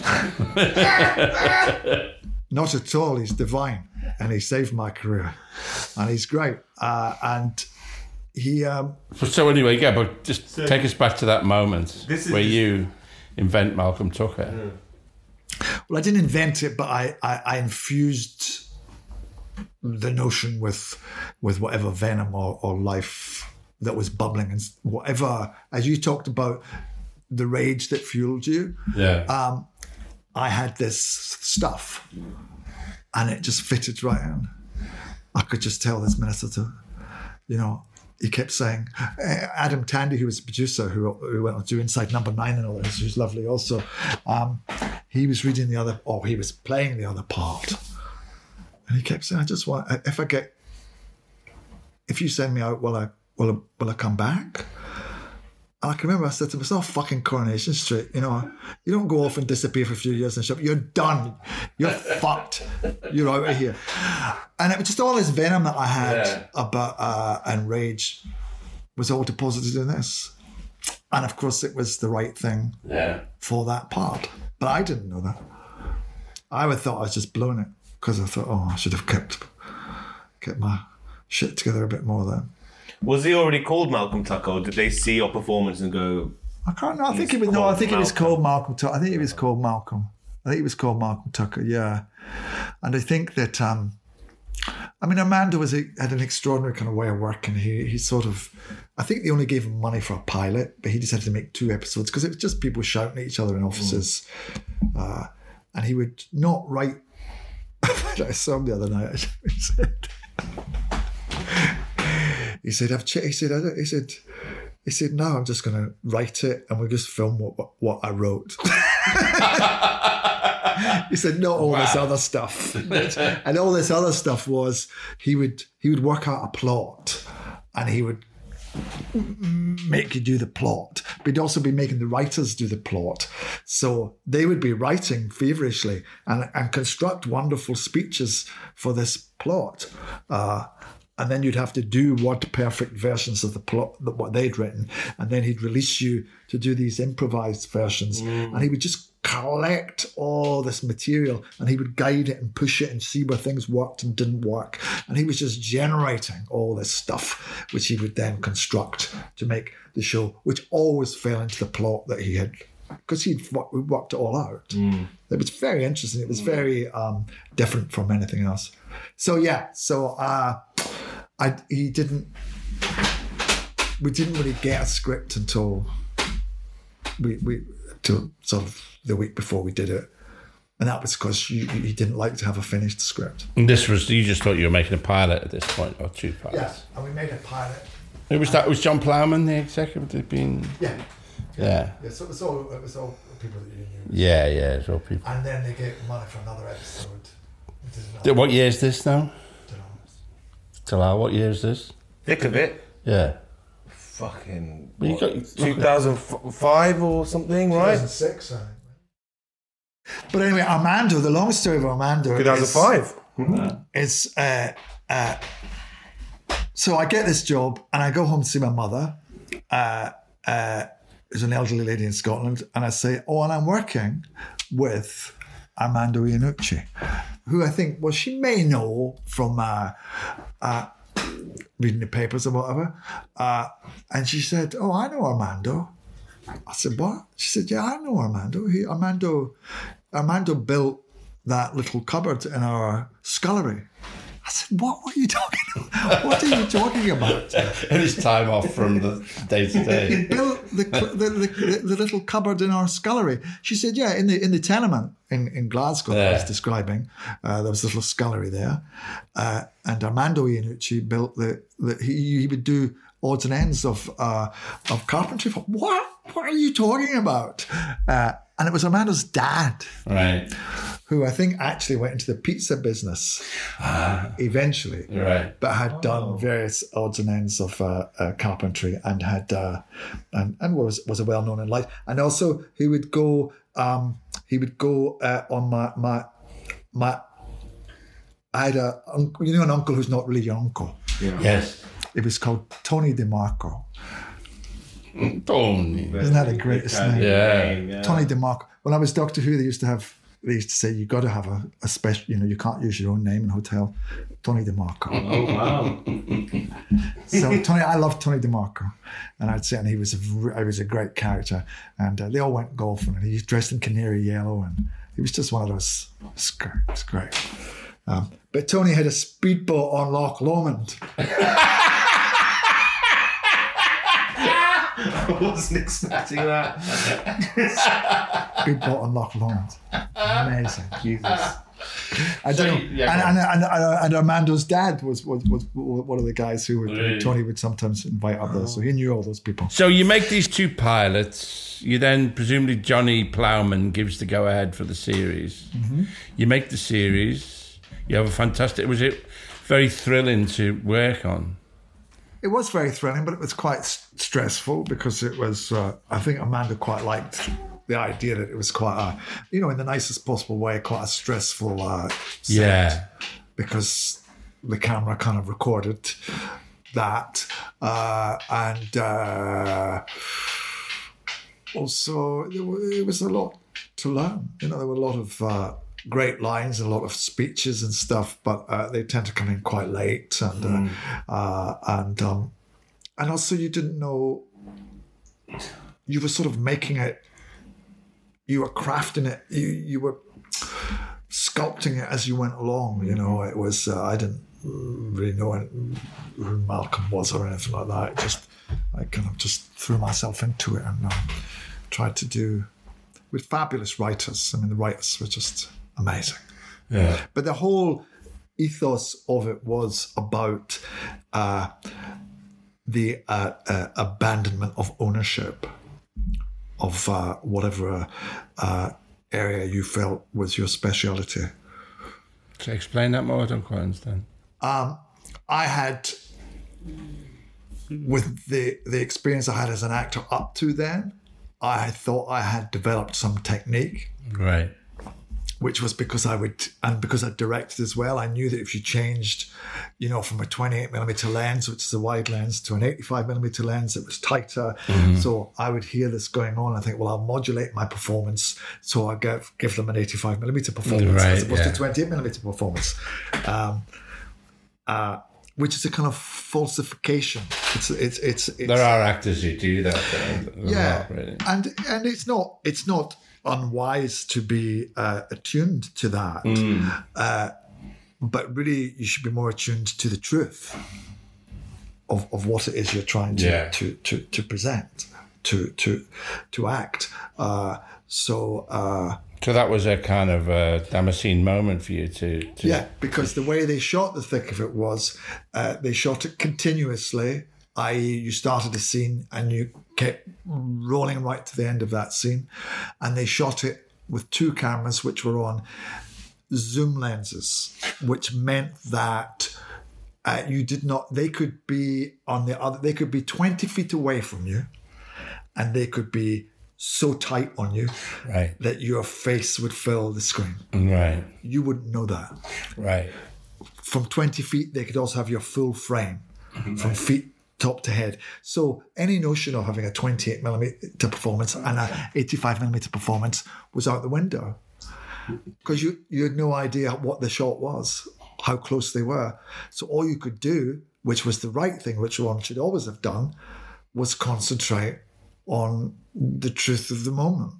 Not at all. He's divine, and he saved my career, and he's great. Uh, and he. Um, so anyway, yeah, but just so, take us back to that moment this is, where you invent Malcolm Tucker. Yeah. Well, I didn't invent it, but I, I, I infused the notion with with whatever venom or, or life that was bubbling, and whatever, as you talked about, the rage that fueled you. Yeah. Um, I had this stuff, and it just fitted right in. I could just tell this minister to, you know, he kept saying, Adam Tandy, who was a producer, who, who went on to do Inside Number Nine and all this, who's lovely also, um, he was reading the other, or he was playing the other part. And he kept saying, I just want, if I get, if you send me out, will I, will I, will I come back? And I can remember I said to him, it's not fucking Coronation Street, you know. You don't go off and disappear for a few years and shop. You're done. You're fucked. You're out of here. And it was just all this venom that I had yeah. about uh, and rage was all deposited in this. And of course, it was the right thing yeah. for that part. But I didn't know that. I would thought I was just blowing it because I thought, oh, I should have kept kept my shit together a bit more then. Was he already called Malcolm Tucker, or did they see your performance and go? I can't know. I think it was no. I think Malcolm. it was called Malcolm Tucker. I think it was called Malcolm. I think it was called Malcolm Tucker. Yeah, and I think that. Um, I mean, Armando was a, had an extraordinary kind of way of working. He he sort of. I think they only gave him money for a pilot, but he just had to make two episodes because it was just people shouting at each other in offices, mm. uh, and he would not write. I saw him the other night. He said. He said, I've ch-, he said, I don't, he said, he said, no, I'm just going to write it and we'll just film what, what, what I wrote. He said, not all wow. this other stuff. And all this other stuff was he would, he would work out a plot and he would make you do the plot, but he'd also be making the writers do the plot. So they would be writing feverishly and, and construct wonderful speeches for this plot. Uh, And then you'd have to do word-perfect versions of the plot, what they'd written. And then he'd release you to do these improvised versions. Mm. And he would just collect all this material and he would guide it and push it and see where things worked and didn't work. And he was just generating all this stuff, which he would then construct to make the show, which always fell into the plot that he had, because he'd worked it all out. Mm. It was very interesting. It was very um, different from anything else. So, yeah. So, uh, I, he didn't, we didn't really get a script until we, we, till sort of the week before we did it. And that was because he didn't like to have a finished script. And this was, you just thought you were making a pilot at this point, or two pilots? Yeah, and we made a pilot. It was that, was John Plowman the executive? Had been, yeah. Yeah. Yeah, so it was all, it was all people that you knew. Yeah, yeah, it was all people. And then they gave money for another episode. What year is this now? Talal, what year is this? Thick of it. Yeah. Fucking well, you got, two thousand five or something, right? two thousand six, I think. But anyway, Armando, the long story of Armando two thousand five. is, mm-hmm. is uh, uh, so I get this job and I go home to see my mother, uh, uh, who's an elderly lady in Scotland, and I say, oh, and I'm working with Armando Iannucci, who I think, well, she may know from uh, uh, reading the papers or whatever. Uh, and she said, oh, I know Armando. I said, what? She said, yeah, I know Armando. He, Armando, Armando built that little cupboard in our scullery. I said, what were you talking about? What are you talking about? In his time off from the day to day. He built the, the, the, the little cupboard in our scullery. She said, yeah, in the in the tenement in, in Glasgow yeah. I was describing, uh, there was a little scullery there. Uh, and Armando Iannucci built the, the he, he would do odds and ends of uh, of carpentry. For, what? What are you talking about? Uh, and it was Armando's dad. Right. Who I think actually went into the pizza business uh, eventually, right? But had oh. done various odds and ends of uh, uh, carpentry and had uh, and and was was a well known in life. And also he would go um, he would go uh, on my my my. I had a you know an uncle who's not really your uncle. Yeah. Yes. It was called Tony DeMarco. Tony. Isn't that the greatest name? Yeah. yeah. Tony DeMarco. When I was Doctor Who, they used to have, they used to say, you got to have a, a special, you know, you can't use your own name in a hotel. Tony DeMarco. Oh, wow. So Tony, I love Tony DeMarco. And I'd say, and he was a, he was a great character. And uh, they all went golfing and he was dressed in canary yellow. And he was just one of those, it's great. It's great. Um, but Tony had a speedboat on Loch Lomond. I wasn't expecting that. Speedboat on Loch Lomond. Amazing. Jesus. I don't So, know. yeah, and, and, and, and, and Armando's dad was, was, was one of the guys who would, Really? Tony would sometimes invite up there. So he knew all those people. So you make these two pilots. You then, presumably, Johnny Plowman gives the go-ahead for the series. Mm-hmm. You make the series. You have a fantastic... Was it very thrilling to work on? It was very thrilling, but it was quite s- stressful because it was, uh, I think Amanda quite liked the idea that it was quite a, you know, in the nicest possible way, quite a stressful uh, set. Yeah. Because the camera kind of recorded that. Uh, and uh, also, it wa- it was a lot to learn. You know, there were a lot of uh, great lines and a lot of speeches and stuff, but uh, they tend to come in quite late. And uh, Mm. uh, and um, and also, you didn't know, you were sort of making it, you were crafting it, you, you were sculpting it as you went along. You know, it was, uh, I didn't really know who Malcolm was or anything like that. It just, I kind of just threw myself into it and um, tried to do, with fabulous writers. I mean, the writers were just amazing. Yeah. But the whole ethos of it was about uh, the uh, uh, abandonment of ownership of uh, whatever uh, area you felt was your speciality. So explain that more. I don't quite understand. Um, I had, with the the experience I had as an actor up to then, I thought I had developed some technique, Right. which was because I would, and because I directed as well, I knew that if you changed, you know, from a twenty-eight millimeter lens, which is a wide lens, to an eighty-five millimeter lens, it was tighter. Mm-hmm. So I would hear this going on. I think, well, I'll modulate my performance, so I give give them an eighty-five millimeter performance Right, as opposed yeah. to twenty-eight millimeter performance, um, uh, which is a kind of falsification. It's it's it's, it's There are actors who do that. There yeah, are, really. and and it's not it's not unwise to be uh, attuned to that, Mm. uh, but really you should be more attuned to the truth of, of what it is you're trying to Yeah. to, to to present, to to to act. Uh, so uh, So that was a kind of a Damascene moment for you to... to yeah, because the way they shot the thick of it was uh, they shot it continuously, that is you started a scene and you kept rolling right to the end of that scene. And they shot it with two cameras, which were on zoom lenses, which meant that uh, you did not, they could be on the other, they could be twenty feet away from you and they could be so tight on you Right. that your face would fill the screen. Right. You wouldn't know that. Right. From twenty feet, they could also have your full frame from feet top to head. So any notion of having a twenty-eight millimeter performance and a eighty-five millimeter performance was out the window, because you, you had no idea what the shot was, how close they were. So all you could do, which was the right thing, which one should always have done, was concentrate on the truth of the moment.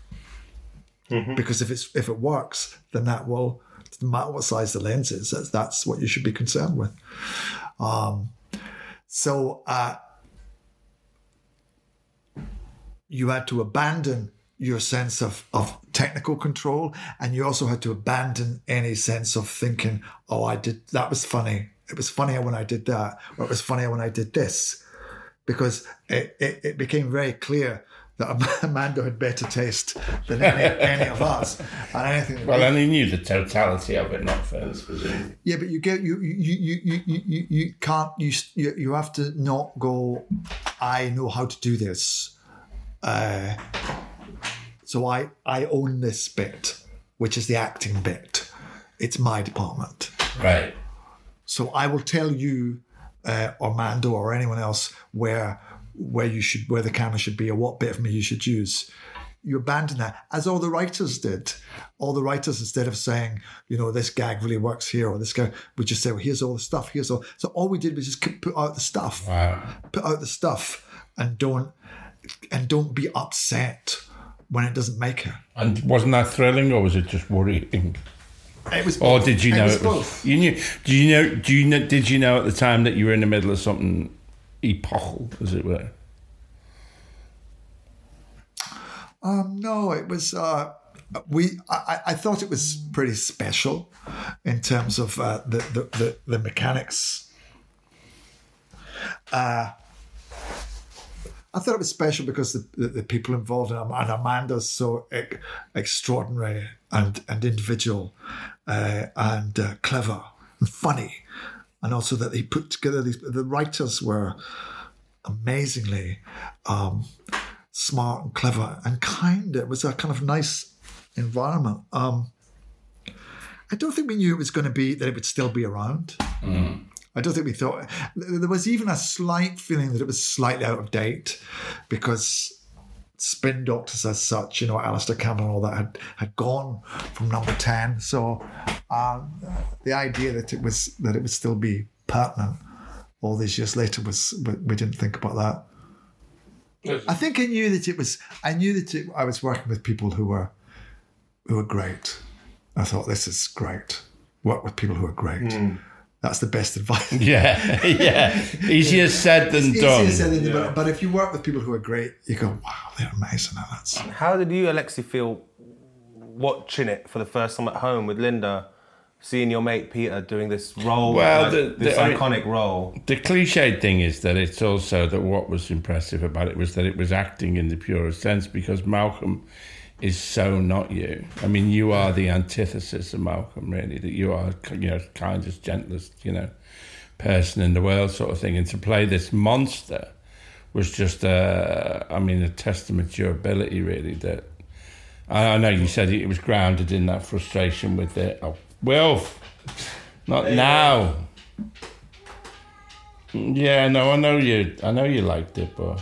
Mm-hmm. Because if it's if it works, then that will, no matter what size the lens is, that's, that's what you should be concerned with. Um, so uh, you had to abandon your sense of, of technical control, and you also had to abandon any sense of thinking, oh, I did, that was funny. It was funnier when I did that, or it was funnier when I did this. Because it, it, it became very clear that Amanda had better taste than any, any of us. And anything. Well, and he knew the totality of it, not first, presumably. Yeah, but you get you you you you you, you, you can't you, you you have to not go, I know how to do this. Uh, so I I own this bit, which is the acting bit. It's my department. Right. So I will tell you, uh, Armando or anyone else, where where you should, where the camera should be, or what bit of me you should use. You abandon that, as all the writers did. All the writers, instead of saying, you know, this gag really works here, or this guy, would just say, well, here's all the stuff, here's all. So all we did was just put out the stuff, Wow. put out the stuff, and don't and don't be upset when it doesn't make it. And wasn't that thrilling, or was it just worrying? It was. Or both. did you know it was it was? both. You knew? Do you know? Do you know? Did you know at the time that you were in the middle of something epochal, as it were? Um, no, it was. Uh, we. I, I thought it was pretty special in terms of uh, the, the the the mechanics. Uh, I thought it was special because the, the, the people involved in it, and Amanda's so e- extraordinary and and individual uh, and uh, clever and funny, and also that he put together these. The writers were amazingly um, smart and clever and kind. It was a kind of nice environment. Um, I don't think we knew it was going to be that it would still be around. Mm. I don't think we thought. There was even a slight feeling that it was slightly out of date because Spin Doctors as such, you know, Alistair Campbell and all that had, had gone from number ten. So um, the idea that it was that it would still be pertinent all these years later was we didn't think about that. I think I knew that it was. I knew that it, I was working with people who were who were great. I thought, this is great. Work with people who are great. Mm. That's the best advice. Yeah, yeah. Easier said than it's done. Easier said than yeah. done. But if you work with people who are great, you go, wow, they're amazing. That's... How did you, Alexi, feel watching it for the first time at home with Linda, seeing your mate Peter doing this role, well, like, the, the, this I iconic mean, role? The cliched thing is that it's also that what was impressive about it was that it was acting in the purest sense, because Malcolm is so not you. I mean, you are the antithesis of Malcolm, really, that you are, you know, kindest, gentlest, you know, person in the world sort of thing. And to play this monster was just, uh, I mean, a testament to your ability, really, that, I know you said it was grounded in that frustration with it. Oh, Wilf, not hey, now. Man. Yeah, no, I know you, I know you liked it, but...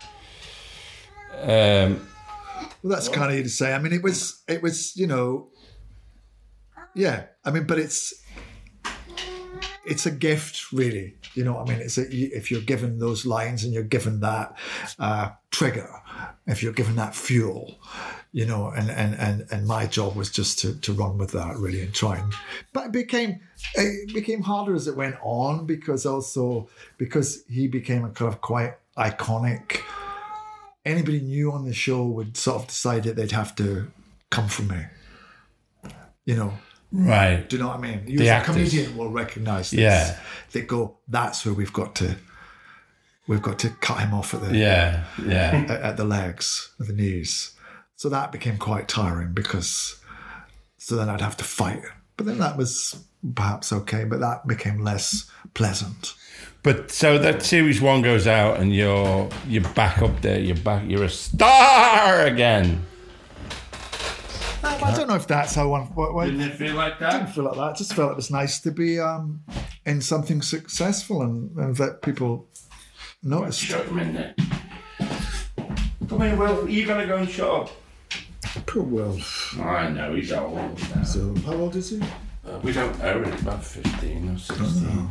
Um, Well, that's kind of you to say. I mean, it was, it was, you know, yeah. I mean, but it's, it's a gift, really. You know what I mean? It's a, if you're given those lines and you're given that uh, trigger, if you're given that fuel, you know, and and and, and my job was just to to run with that, really, and try and. But it became it became harder as it went on, because also because he became a kind of quite iconic. Anybody new on the show would sort of decide that they'd have to come from me. You know? Right. Do you know what I mean? You the as a actors. comedian will recognise this. Yeah. They go, that's where we've got to we've got to cut him off at the yeah, yeah. at, at the legs, at the knees. So that became quite tiring, because so then I'd have to fight. But then that was perhaps okay, but that became less pleasant. But so that series one goes out, and you're you're back up there. You're back. You're a star again. Um, I don't know if that's how one. What, what, Didn't it feel like that? I didn't feel like that. I just felt it was nice to be um, in something successful and, and that people noticed. Shut him in there. Come here, Will. Are you gonna go and shut up? Poor Will. I know he's old now. So how old is he? Uh, we don't know. Really, about fifteen or sixteen. Oh.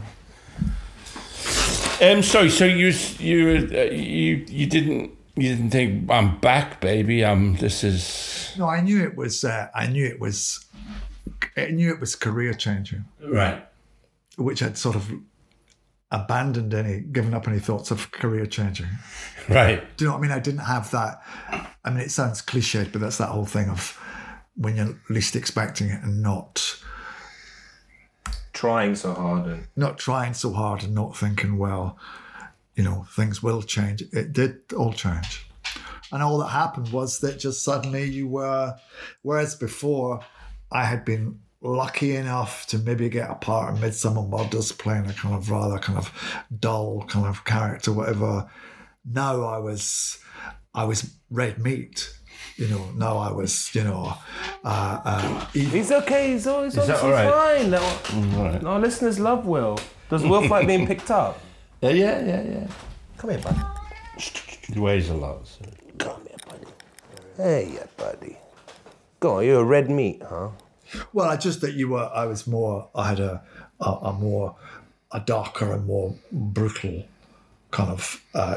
Um, sorry. So you you uh, you you didn't you didn't think, I'm back, baby. Um, this is No, I knew it was. Uh, I knew it was. I knew it was career changing. right. Which I'd sort of abandoned any, given up any thoughts of career changing. Right. Do you know what I mean? I didn't have that. I mean, it sounds cliched, but that's that whole thing of when you're least expecting it and not. Trying so hard and Not trying so hard and not thinking, well, you know, things will change. It did all change. And all that happened was that just suddenly you were, whereas before I had been lucky enough to maybe get a part in Midsummer Murders playing a kind of rather kind of dull kind of character, whatever. Now I was, I was red meat. You know, now I was, you know, uh, uh, he's okay. He's, he's that obviously all right? fine. No, All right. our listeners love Will. Does Will like being picked up? Yeah, yeah, yeah, yeah. Come here, bud. He weighs a lot. So. Come here, buddy. Hey, yeah, buddy. Go on, you're a red meat, huh? Well, I just that you were. I was more. I had a a, a more a darker and more brutal kind of uh,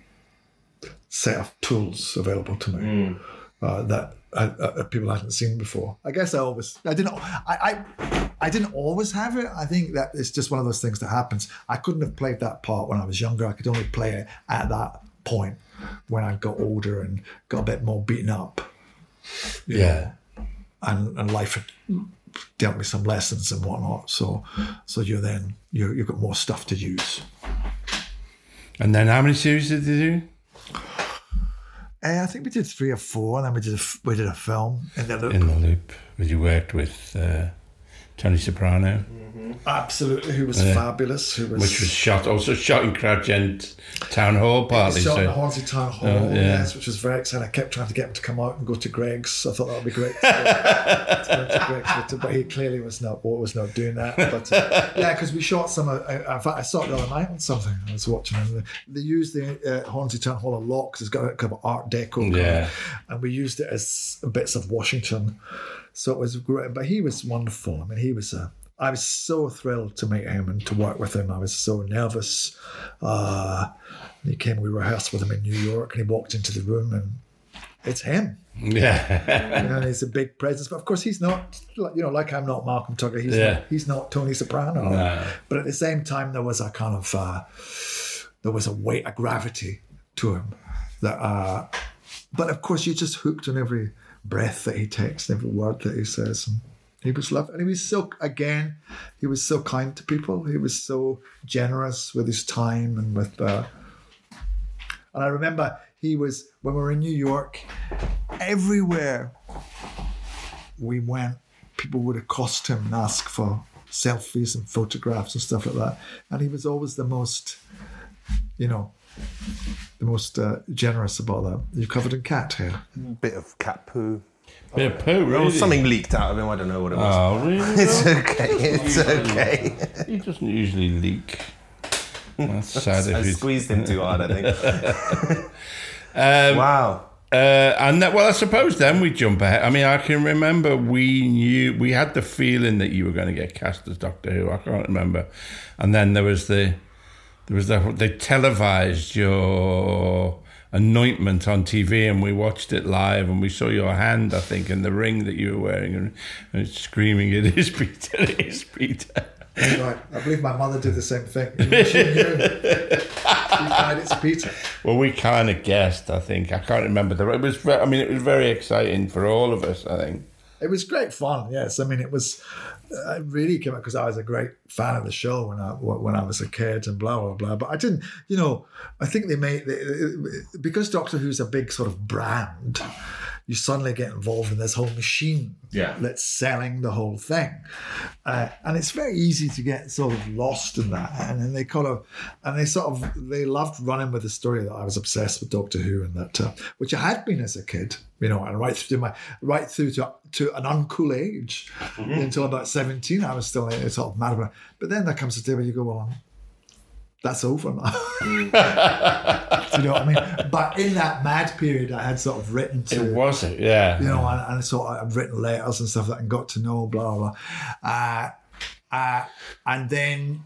set of tools available to me mm. uh, that uh, uh, people hadn't seen before. I guess I always. I didn't. I, I. I didn't always have it. I think that it's just one of those things that happens. I couldn't have played that part when I was younger. I could only play it at that point when I got older and got a bit more beaten up. Yeah. Know? And, and life had dealt me some lessons and whatnot. So, so you're then you you've got more stuff to use. And then how many series did you do? Uh, I think we did three or four, and then we did a, we did a film in the loop. In the loop, where you worked with uh, Tony Soprano. Absolutely, who was Yeah. fabulous. Who was Which was shot, also shot in Crouch End Town Hall, partly. shot So. in the Hornsey Town Hall, Oh, yeah. yes, which was very exciting. I kept trying to get him to come out and go to Greg's. I thought that would be great. To go, to go to Greg's, but, but he clearly was not was not doing that. But uh, yeah, because we shot some. Uh, in fact, I saw it the other night on something. I was watching, and they used the uh, Hornsey Town Hall a lot because it's got a kind of Art Deco, kind Yeah. of, and we used it as bits of Washington. So it was great. But he was wonderful. I mean, he was a. I was so thrilled to meet him and to work with him. I was so nervous. Uh, he came, we rehearsed with him in New York, and he walked into the room, and it's him. Yeah. You know, and he's a big presence. But of course, he's not, you know, like I'm not Malcolm Tucker. He's, Yeah. not, he's not Tony Soprano. No. But at the same time, there was a kind of, uh, there was a weight, a gravity to him. That, uh, but of course, you're just hooked on every breath that he takes, every word that he says. And, he was loved, and he was so, again, he was so kind to people. He was so generous with his time and with, uh, and I remember he was, when we were in New York, everywhere we went, people would accost him and ask for selfies and photographs and stuff like that. And he was always the most, you know, the most uh, generous about that. You're covered in cat hair. Bit of cat poo. Bit of poo, Or really. something leaked out of him. I don't know what it was. Oh, really? It's okay. It's okay. He doesn't usually leak. That's sad. I if he's- squeezed him too hard, I think. Um, Wow. Uh, and that, well, I suppose then we jump ahead. I mean, I can remember we knew, we had the feeling that you were going to get cast as Doctor Who. I can't remember. And then there was the, there was the, they televised your anointment on T V, and we watched it live, and we saw your hand, I think, in the ring that you were wearing, and, and screaming, "It is Peter! It is Peter!" Right. I believe my mother did the same thing. She knew. She died, it's Peter. Well, we kind of guessed. I think I can't remember the. It was. ve- I mean, it was very exciting for all of us. I think. It was great fun. Yes, I mean, it was. I really came out because I was a great fan of the show when I when I was a kid and blah blah blah. But I didn't, you know. I think they made they, because Doctor Who's a big sort of brand. You suddenly get involved in this whole machine Yeah. that's selling the whole thing, uh, and it's very easy to get sort of lost in that. And then they kind of, and they sort of, they loved running with the story that I was obsessed with Doctor Who, and that, uh, which I had been as a kid, you know, and right through my, right through to to an uncool age, mm-hmm. until about seventeen, I was still sort of mad about it. But then there comes a day where you go, well, that's over now. Do you know what I mean? But in that mad period, I had sort of written to, It was it, yeah. you know, and, and sort of I've written letters and stuff that and got to know, blah blah. Uh, uh, and then,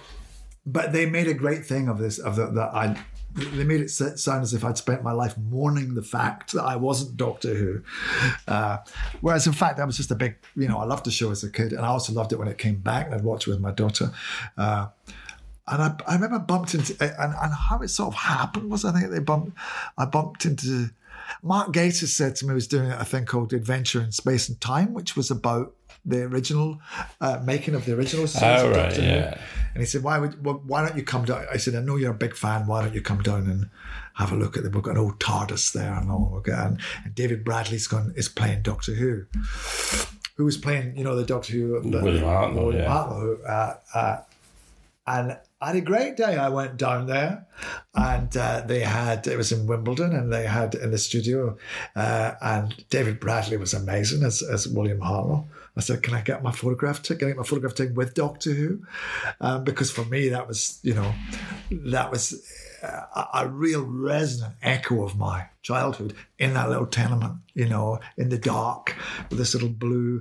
but they made a great thing of this, of the, that I. They made it sound as if I'd spent my life mourning the fact that I wasn't Doctor Who. Uh, whereas, in fact, I was just a big, you know, I loved the show as a kid, and I also loved it when it came back, and I'd watch it with my daughter. Uh, And I, I remember bumped into, and, and how it sort of happened was I think they bumped, I bumped into, Mark Gatiss said to me he was doing a thing called Adventure in Space and Time, which was about the original, uh, making of the original series Oh, of right, Doctor Who. yeah. And he said, why would, well, why don't you come down? I said, I know you're a big fan. Why don't you come down and have a look at them? We've got an old TARDIS there and all. And, and David Bradley's gone, is playing Doctor Who. Who was playing, you know, the Doctor Who. The, William Hartnell, William yeah. Hartnell, uh, uh, and I had a great day. I went down there, and uh, they had, it was in Wimbledon, and they had in the studio, uh, and David Bradley was amazing as, as William Hartnell. I said, can I get my photograph taken? Can I get my photograph taken with Doctor Who? Um, because for me, that was, you know, that was, a, a real resonant echo of my childhood in that little tenement, you know, in the dark with this little blue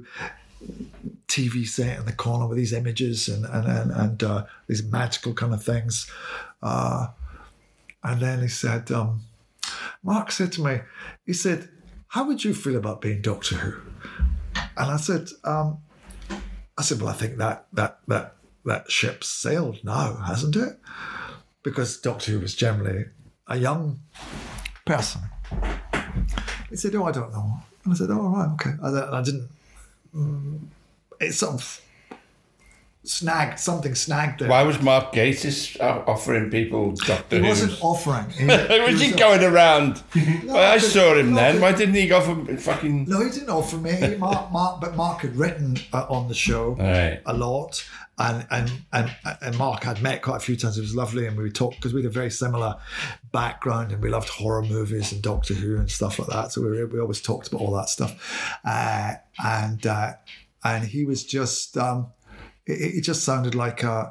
T V set in the corner with these images and and and, and uh, these magical kind of things. Uh, and then he said, um, Mark said to me, he said, "How would you feel about being Doctor Who?" And I said, um, I said, well, I think that that that that ship's sailed now, hasn't it? Because Doctor Who was generally a young person. He said, "Oh, I don't know." And I said, "Oh, right, okay." I, I didn't. Um, it sort of snagged something snagged there. Why was Mark Gatiss offering people Doctor He Who? wasn't offering. He, was he, was going around? No, well, I but- saw him no, then. but- Why didn't he offer fucking? No, he didn't offer me. He, Mark, Mark, but Mark had written uh, on the show Right. a lot, and and and and Mark I'd met quite a few times. It was lovely, and we talked because we had a very similar background, and we loved horror movies and Doctor Who and stuff like that. So we we always talked about all that stuff, uh, and uh, and he was just um, it, it just sounded like a,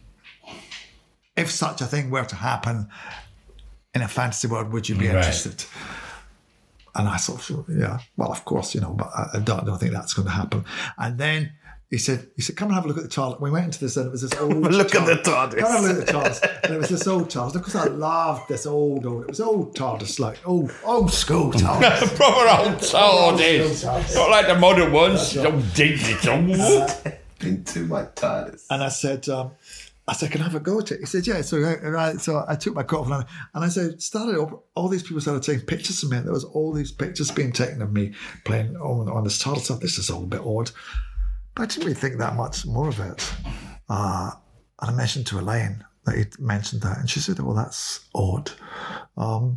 if such a thing were to happen in a fantasy world, would you be Right. interested? And I thought, sure, yeah, well, of course, you know, but I I don't, I don't think that's going to happen. And then he said, he said, "Come and have a look at the TARDIS." We went into this, and it was this old Look at the TARDIS. TARDIS. Come and have a look at the TARDIS. And it was this old TARDIS. Of course, I loved this old, old, it was old TARDIS, like old, old school TARDIS. Proper old TARDIS. TARDIS. Not like the modern ones. It's all digital. Into my TARDIS. And I said, um, I said, "Can I have a go at it?" He said, "Yeah." So I, I- so I took my coat off, and I said, started up. All these people started taking pictures of me. There was all these pictures being taken of me playing on, on this TARDIS. I thought, this is all a bit odd, but I didn't really think that much more of it. Uh, and I mentioned to Elaine that he mentioned that, and she said, "Oh, that's odd." Um,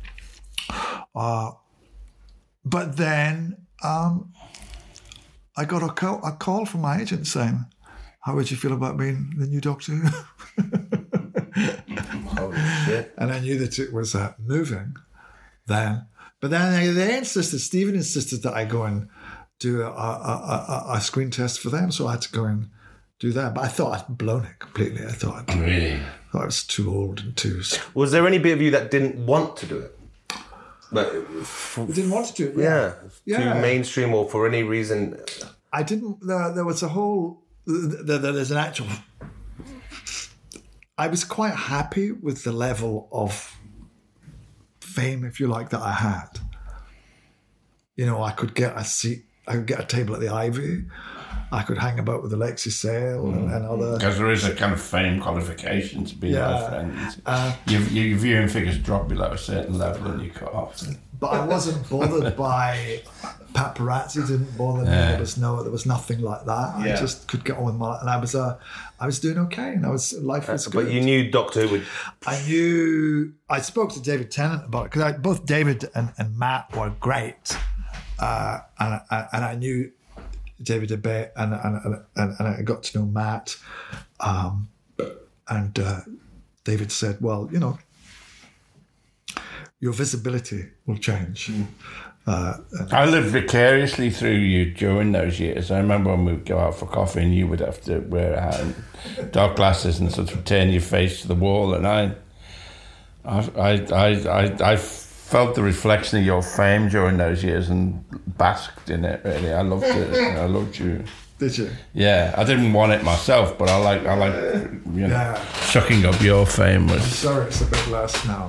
uh, but then um, I got a call, a call from my agent saying, "How would you feel about being the new Doctor Who?" Holy shit. And I knew that it was uh, moving then. But then they, they insisted, Stephen insisted that I go and do a, a, a, a screen test for them. So I had to go and do that. But I thought I'd blown it completely. I thought, I Really? thought I was too old and too... Was there any bit of you that didn't want to do it? Like, I didn't want to do it. yeah, Yeah. too mainstream or for any reason. I didn't... There, there was a whole... There, there's an actual... I was quite happy with the level of fame, if you like, that I had. You know, I could get a seat, I could get a table at the Ivy, I could hang about with Alexi Sale and, and other... Because there is a kind of fame qualification to be Yeah. my friend. Uh, your, your viewing figures drop below a certain level and you cut off. But I wasn't bothered by paparazzi. Didn't bother me. Yeah. There was no. There was nothing like that. I Yeah. just could get on with my. And I was. Uh, I was doing okay. And I was. Life was good. But you knew Doctor Who would. I knew. I spoke to David Tennant about it because both David and, and Matt were great, uh, and I, and I knew David a bit, and and and, and I got to know Matt, um, and uh, David said, "Well, you know, your visibility will change." Uh, and I lived vicariously through you during those years. I remember when we would go out for coffee and you would have to wear a hat and dark glasses and sort of turn your face to the wall. And I, I, I, I, I, I felt the reflection of your fame during those years and basked in it. Really, I loved it. I loved you. did you? Yeah, I didn't want it myself, but I like, I like, you know, Yeah. sucking up your fame was. Sorry, it's a bit less now.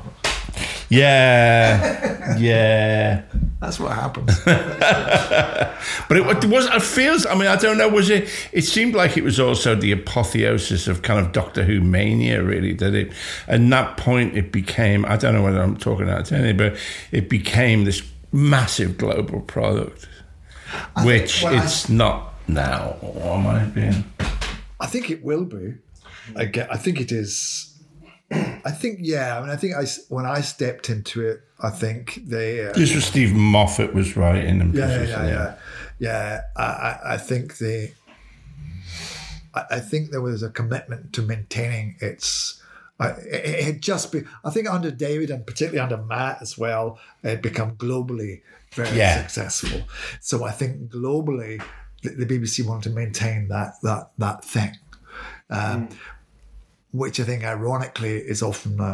Yeah, yeah. That's what happens. But it, it was. It feels. I mean, I don't know. Was it? It seemed like it was also the apotheosis of kind of Doctor Who mania. Really, that it. And that point, it became. I don't know whether I'm talking out of turn, but it became this massive global product, which well, I- it's not now. Or am I being? I think it will be. I get. I think it is. I think yeah. I mean, I think I when I stepped into it, I think they. Uh, This was Steve Moffat was writing and yeah, yeah, producing yeah, it. yeah, yeah. I, I, I think the. I, I think there was a commitment to maintaining its. Uh, it, it had just been. I think under David and particularly under Matt as well, it had become globally very Yeah. successful. So I think globally, the, the B B C wanted to maintain that that that thing. Um, Which I think, ironically, is often a,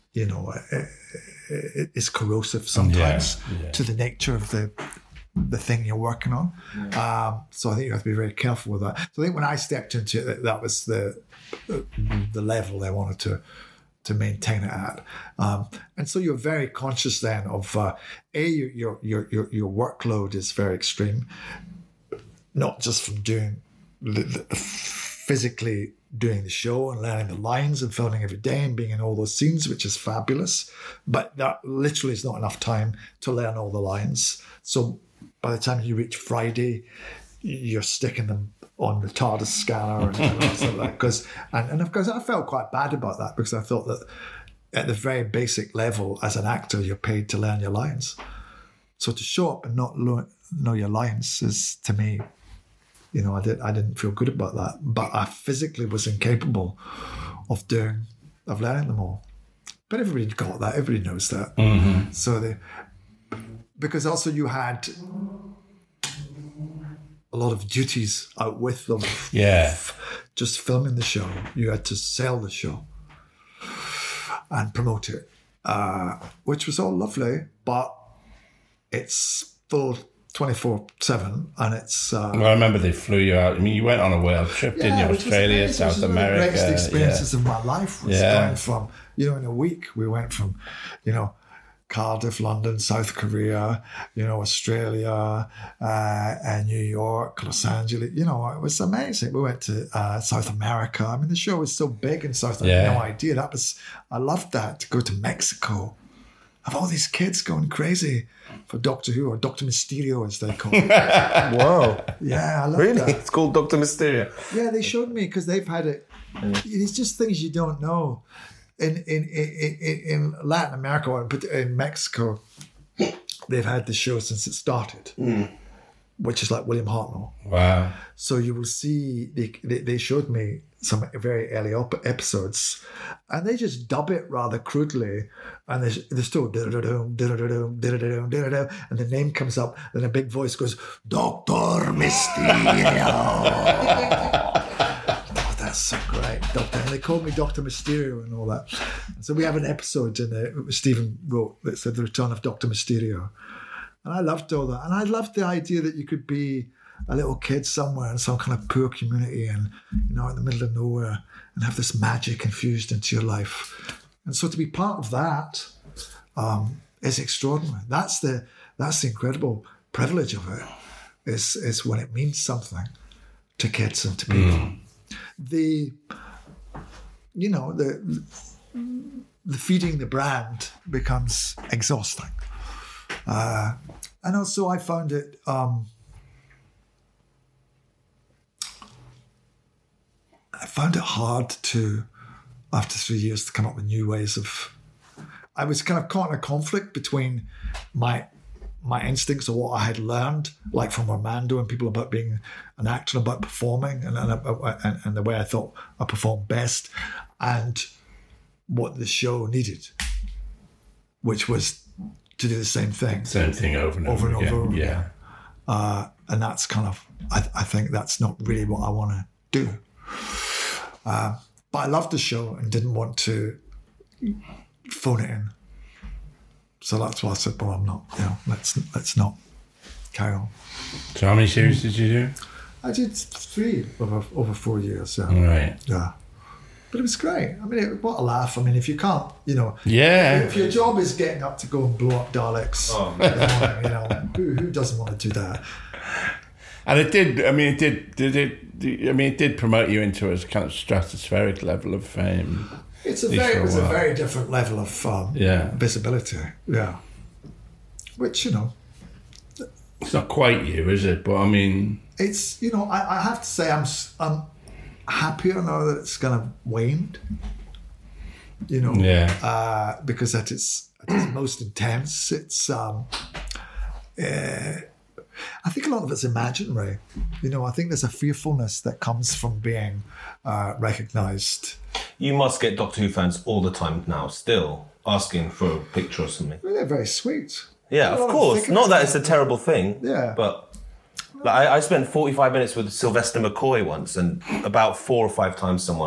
you know, it, it, it's corrosive sometimes Yeah, yeah. to the nature of the the thing you're working on. Yeah. Um, so I think you have to be very careful with that. So I think when I stepped into it, that was the the level I wanted to to maintain it at. Um, and so you're very conscious then of uh, a your your your your workload is very extreme, not just from doing the, the physically doing the show and learning the lines and filming every day and being in all those scenes, which is fabulous, but that literally is not enough time to learn all the lines. So by the time you reach Friday, you're sticking them on the TARDIS scanner and stuff like that. Because, and, and of course, I felt quite bad about that because I thought that at the very basic level, as an actor, you're paid to learn your lines. So to show up and not lo- know your lines is, to me, you know, I did I didn't feel good about that. But I physically was incapable of doing of learning them all. But everybody got that. Everybody knows that. Mm-hmm. So they, because also you had a lot of duties out with them. Yeah. Just filming the show. You had to sell the show and promote it, uh, which was all lovely, but it's full twenty-four seven and it's... Uh, Well, I remember they flew you out. I mean, you went on a world trip, yeah, didn't you? which was Australia, amazing, South which was America. One of the greatest experiences yeah. of my life was Yeah. going from, you know, in a week, we went from, you know, Cardiff, London, South Korea, you know, Australia, uh, and New York, Los Angeles. You know, it was amazing. We went to uh, South America. I mean, the show was so big in South America. I had Yeah. no idea. That was, I loved that, to go to Mexico. Have all these kids going crazy for Doctor Who, or Doctor Mysterio, as they call it. Whoa. Yeah, I love Really? that. It's called Doctor Mysterio. Yeah, they showed me because they've had it. It's just things you don't know. In in in, in, in Latin America, or in Mexico, they've had the show since it started, Mm. which is like William Hartnell. Wow. So you will see, they, they, they showed me some very early op- episodes, and they just dub it rather crudely, and there's, there's still da-da-da-dum, da-da-da-dum, da-da-da-dum, da-da-da, and the name comes up, then a big voice goes, Doctor Mysterio. Oh, that's so great, Doctor. And they called me Doctor Mysterio and all that. And so we have an episode in there, Stephen wrote, that said The Return of Doctor Mysterio. And I loved all that. And I loved the idea that you could be a little kid somewhere in some kind of poor community and, you know, in the middle of nowhere and have this magic infused into your life. And so to be part of that um, is extraordinary. That's the that's the incredible privilege of it, is, is when it means something to kids and to people. Mm. The, you know, the, the feeding the brand becomes exhausting. Uh, and also I found it, um, I found it hard to, after three years, to come up with new ways of, I was kind of caught in a conflict between my my instincts of what I had learned, like from Armando and people, about being an actor, about performing, and and, and and the way I thought I performed best, and what the show needed, which was to do the same thing. Same thing over and over, over, and again. over. Yeah. Again. Uh, and that's kind of, I, I think that's not really what I want to do. Uh, but I loved the show and didn't want to phone it in. So that's why I said, well, I'm not, you know, let's, let's not carry on. So how many series did you do? I did three over, over four years. Yeah. Right. Yeah. But it was great. I mean, it, what a laugh. I mean, if you can't, you know, Yeah. if your job is getting up to go and blow up Daleks, Oh, in the morning, you know, who, who doesn't want to do that? And it did. I mean, it did. Did it? I mean, it did promote you into a kind of stratospheric level of fame. It's a At least very, for it was a a while. very different level of um, Yeah. visibility. Yeah. Which, you know, It's not quite you, is it? But I mean, it's, you know, I, I have to say I'm s- I'm happier now that it's kind of waned. You know, Yeah. uh, because at its, at its most intense, it's. Um, uh, I think a lot of it's imaginary. You know, I think there's a fearfulness that comes from being uh, recognised. You must get Doctor Who fans all the time now, still asking for a picture or something. Well, they're very sweet. Yeah, Oh, of course. think Not about that it's a terrible thing. Yeah. But like, I, I spent forty-five minutes with Sylvester McCoy once, and about four or five times someone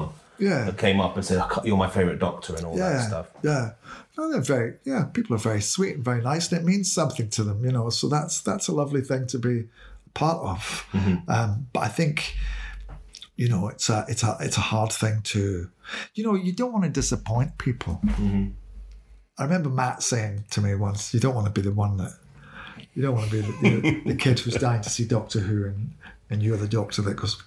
Yeah. that came up and said, "You're my favourite Doctor" and all yeah, that stuff. Yeah, no, they're very yeah. People are very sweet and very nice, and it means something to them, you know. So that's that's a lovely thing to be part of. Mm-hmm. Um, but I think, you know, it's a it's a it's a hard thing to, you know, you don't want to disappoint people. Mm-hmm. I remember Matt saying to me once, "You don't want to be the one that you don't want to be the, the, the kid who's dying to see Doctor Who, and and you're the doctor that goes."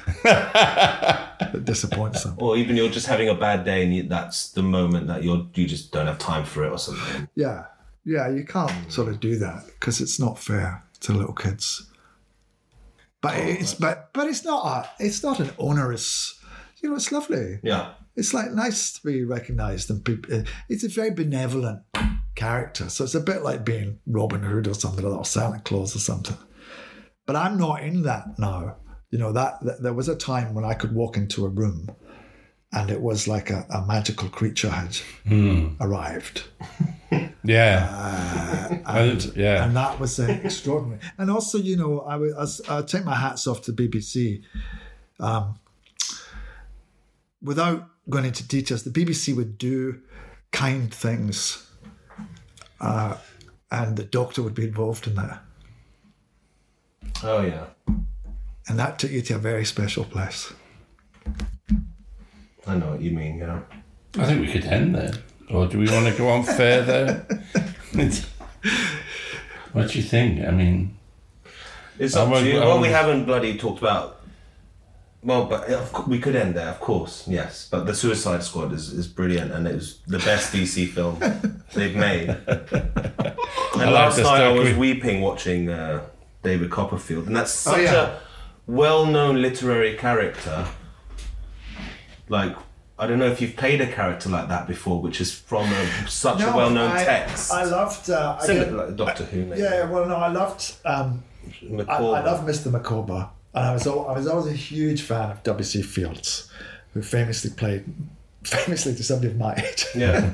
That disappoints them. Or even you're just having a bad day and you, that's the moment that you're you just don't have time for it or something. Yeah, yeah, you can't sort of do that because it's not fair to little kids. But oh, it's but but it's not a, it's not an onerous. You know, it's lovely. Yeah, it's like nice to be recognised and people. It's a very benevolent character, so it's a bit like being Robin Hood or something, or Santa Claus or something. But I'm not in that now. You know, that, that there was a time when I could walk into a room and it was like a, a magical creature had mm. arrived. Yeah. Uh, and, yeah. And that was uh, extraordinary. And also, you know, I would I take my hats off to the B B C. Um, without going into details, the B B C would do kind things uh, and the Doctor would be involved in that. Oh, yeah. And that took you to a very special place. I know what you mean, yeah. I think we could end there. Or do we want to go on further? What do you think? I mean... It's up to you. Well, we haven't bloody talked about... Well, but of course, we could end there, of course, yes. But The Suicide Squad is, is brilliant and it was the best D C film they've made. And I last like night I was we... weeping watching uh, David Copperfield. And that's such oh, yeah. a well-known literary character. Like, I don't know if you've played a character like that before, which is from a, such no, a well-known I, text. I loved... Uh, Similar I to like Doctor Who, maybe. Yeah, well, no, I loved... Um, I, I love Mister Micawber. And I was, I was always a huge fan of W C Fields, who famously played... Famously to somebody of my age. Yeah.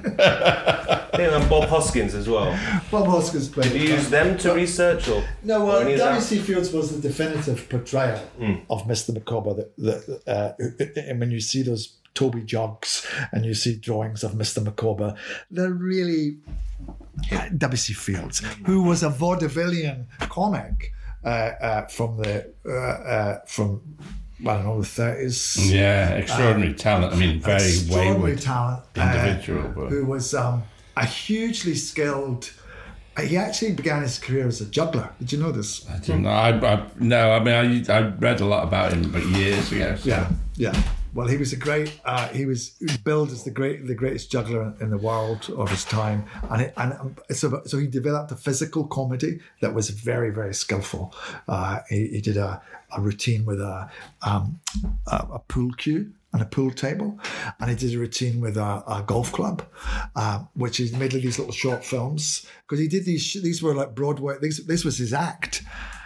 Yeah, and Bob Hoskins as well. Bob Hoskins played... Did you use them to research or... No, well, or W C Fields was the definitive portrayal mm. of Mister Micawber. That, that, uh, and when you see those Toby Juggs and you see drawings of Mister Micawber, they're really uh, W C Fields, who was a vaudevillian comic uh, uh, from the uh, uh, from I don't know the thirties. Yeah, extraordinary um, talent. I mean, very wayward talent, individual, uh, but... who was um, a hugely skilled. He actually began his career as a juggler. Did you know this? I didn't know. I, I, no, I mean, I, I read a lot about him, but years ago. So. Yeah, yeah. Well, he was a great. Uh, he was billed as the great, the greatest juggler in the world of his time, and it, and um, so so he developed a physical comedy that was very, very skillful. Uh, he, he did a, a routine with a, um, a a pool cue and a pool table, and he did a routine with a, a golf club, uh, which he made these little short films because he did these. These were like Broadway. This this was his act.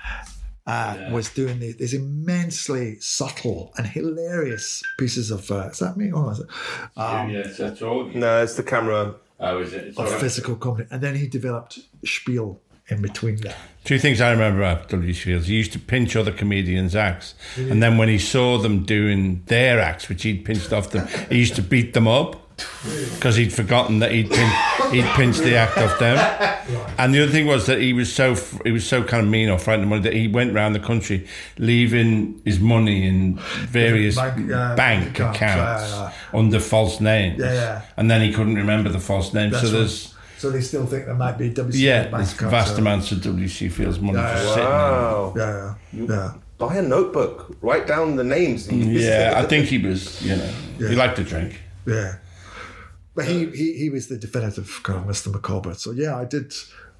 Uh, yeah. Was doing these, these immensely subtle and hilarious pieces of. Uh, is that me? Or is it? Um, yeah, that's all. No, it's the camera. Oh, is it? It's of right. Physical comedy, and then he developed spiel in between that. Two things I remember about W C Fields. He used to pinch other comedians' acts, yeah. and then when he saw them doing their acts, which he'd pinched off them, he used to beat them up because he'd forgotten that he'd pin, he'd pinched the act off them. And the other thing was that he was so he was so kind of mean or frightened of money that he went around the country leaving his money in various bank, uh, bank accounts yeah, yeah. under false names. Yeah, yeah. And then he couldn't remember the false names. That's so there's. Right. So they still think there might be W C Yeah, bank there's accounts, vast so. amounts of W C Fields money Yeah, just yeah. sitting Wow. there. Yeah, yeah, yeah. Buy a notebook. Write down the names. Yeah, I think he was, you know, yeah. he liked to drink. Yeah. But he, he, he was the definitive kind of Mister Micawber. So yeah, I did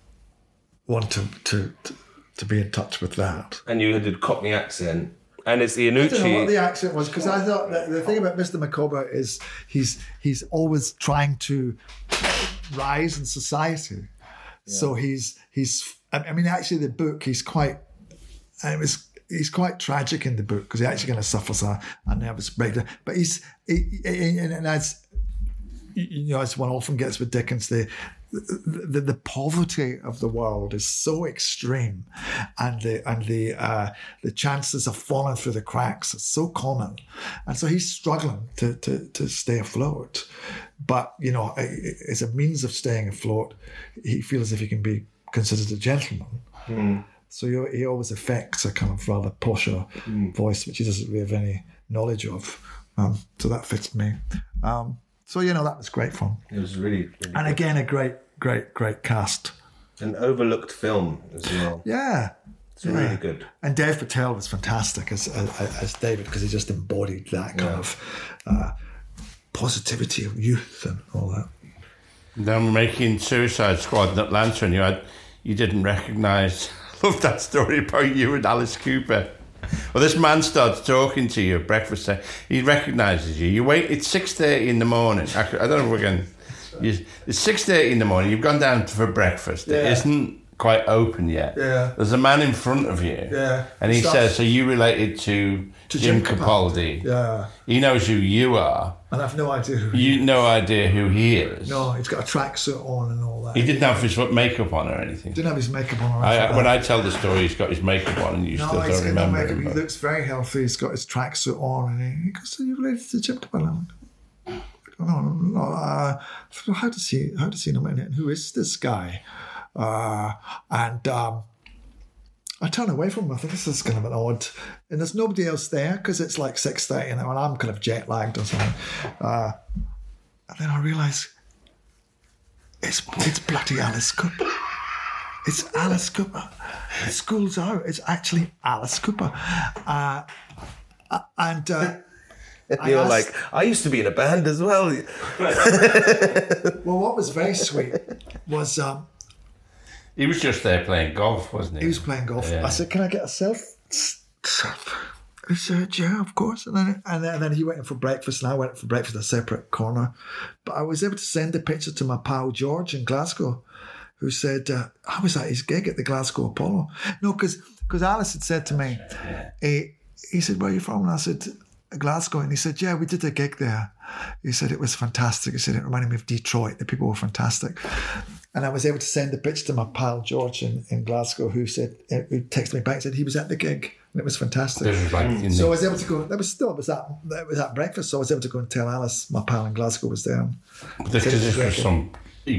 want to, to, to, to be in touch with that. And you did Cockney accent. And it's Iannucci. I don't know what the accent was because I thought that the thing about Mister Micawber is he's he's always trying to rise in society. Yeah. So he's he's I mean actually the book he's quite it was he's quite tragic in the book because he actually kind of suffers a, a nervous breakdown. But he's he, he, and as you know, as one often gets with Dickens, the the, the poverty of the world is so extreme, and the and the uh, the chances of falling through the cracks are so common, and so he's struggling to to to stay afloat. But you know, as a means of staying afloat, he feels as if he can be considered a gentleman. Mm. So he, he always affects a kind of rather posher mm. voice, which he doesn't really have any knowledge of. Um, so that fits me. Um, So, you know, that was great fun. It was really, really And good. again, a great, great, great cast. An overlooked film as well. Yeah. It's yeah. really good. And Dev Patel was fantastic as as, as David, because he just embodied that kind yeah. of uh, positivity of youth and all that. Then making Suicide Squad in Atlanta, and you had, you didn't recognise, I love that story about you and Alice Cooper. Well, this man starts talking to you at breakfast. He recognises you. You wait. It's six thirty in the morning. I don't know if we're going. It's six thirty in the morning. You've gone down for breakfast. Yeah. It isn't quite open yet. Yeah. There's a man in front of you. Yeah. And he Starts, says, "Are you related to, to Jim, Jim Capaldi?" Capaldi? Yeah. He knows who you are. And I've no idea who. You no idea who he is. No, he's got a tracksuit on and all that. He didn't have his makeup on or anything. Didn't have his makeup on or I, anything. when I tell the story, he's got his makeup on, and you no, still don't remember him. He looks very healthy. He's got his tracksuit on, and he, he goes, "Are you related to Jim Capaldi?" No, no. Uh, how does he? How does he know? And who is this guy? Uh, and um, I turn away from him. I think this is kind of an odd. And there's nobody else there because it's like six thirty, and I'm kind of jet lagged or something. Uh, and then I realise it's it's bloody Alice Cooper. It's Alice Cooper. School's out. It's actually Alice Cooper. Uh, and. Uh, You're asked, like, I used to be in a band as well. Well, what was very sweet was... Um, he was just there playing golf, wasn't he? He was playing golf. Yeah. I said, "Can I get a self?" He said, "Yeah, of course." And then, and then, and then he went in for breakfast, and I went in for breakfast in a separate corner. But I was able to send a picture to my pal George in Glasgow, who said, uh, I was at his gig at the Glasgow Apollo. No, because because Alice had said to me, he, he said, "Where are you from?" And I said, "Glasgow." And he said, "Yeah, we did a gig there." He said it was fantastic. He said it reminded me of Detroit. The people were fantastic. And I was able to send a picture to my pal George in, in Glasgow, who said, who texted me back and said he was at the gig and it was fantastic. Was like mm. So I was able to go. That was still it was that it was at breakfast. So I was able to go and tell Alice, my pal in Glasgow, was there. And this this was some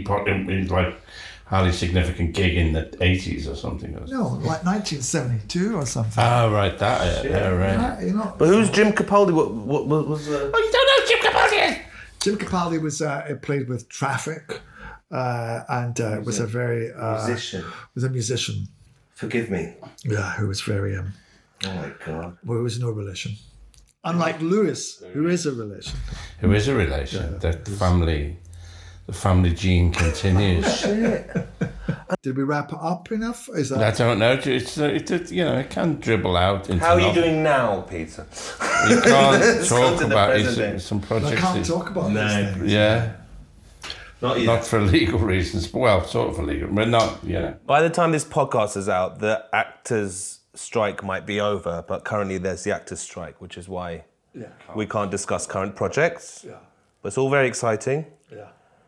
like highly significant gig in the eighties or something. Or no, like nineteen seventy-two or something. Oh, right, that yeah, right. Yeah, you know, but who's Jim Capaldi? What, what, what was? Uh... Oh, you don't know Jim Capaldi? Jim Capaldi was uh, played with Traffic, uh, and uh, was, was a, a very uh, musician. Was a musician. Forgive me. Yeah, who was very. Um, oh my God. Well, who was no relation. Unlike Lewis, who is a relation. Who is a relation? Yeah, the family. The family gene continues. Did we wrap it up enough? Is that? I don't know. It's it, it, you know it can dribble out. Into How are you novel. doing now, Peter? You can't talk about it, some projects. I can't talk about no. these things. Yeah. Not yet. Not for legal reasons. Well, sort of for legal, but not. You know. By the time this podcast is out, the actors' strike might be over. But currently, there's the actors' strike, which is why yeah. we can't discuss current projects. Yeah. But it's all very exciting. Yeah.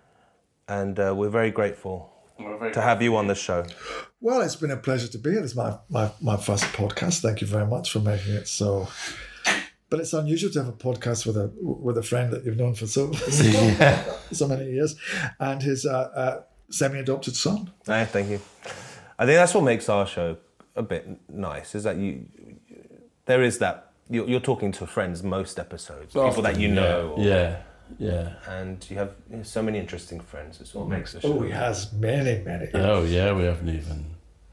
And uh, we're very grateful we're very to have you on the show. Well, it's been a pleasure to be here. This is my, my, my first podcast. Thank you very much for making it so. But it's unusual to have a podcast with a with a friend that you've known for so so, yeah. so many years, and his uh, uh, semi-adopted son. Hey, thank you. I think that's what makes our show a bit nice. Is that you? There is that you're, you're talking to friends most episodes, Often, people that you know. Yeah. Or, yeah. Yeah, and you have you know, so many interesting friends. It's what makes the show. Oh, he has many, many. Oh, yeah, we haven't even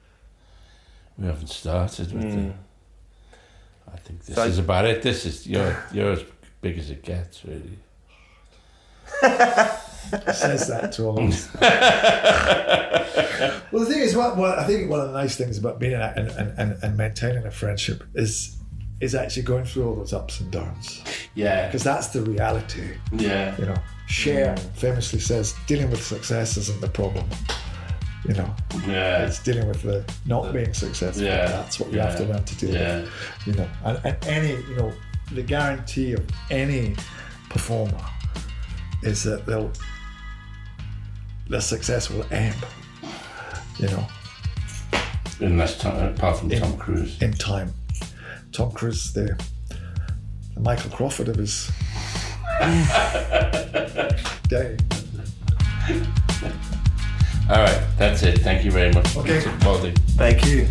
we haven't started with mm. it. I think this so is I, about it. This is you're you're as big as it gets, really. Says that to all of us. Well, the thing is, what, what I think one of the nice things about being an, and, and and maintaining a friendship is. is actually going through all those ups and downs. Yeah. Because that's the reality. Yeah. You know, Cher yeah. famously says, dealing with success isn't the problem. You know, yeah. it's dealing with the not the, being successful. Yeah. That's what you yeah. have to learn to deal yeah. with. You know, and, and any, you know, the guarantee of any performer is that they'll their success will ebb, you know. Unless time, apart from in, Tom Cruise. In time. Tom Cruise, the, the Michael Crawford of his day. All right, that's it. Thank you very much. Okay. Baldy. Thank you.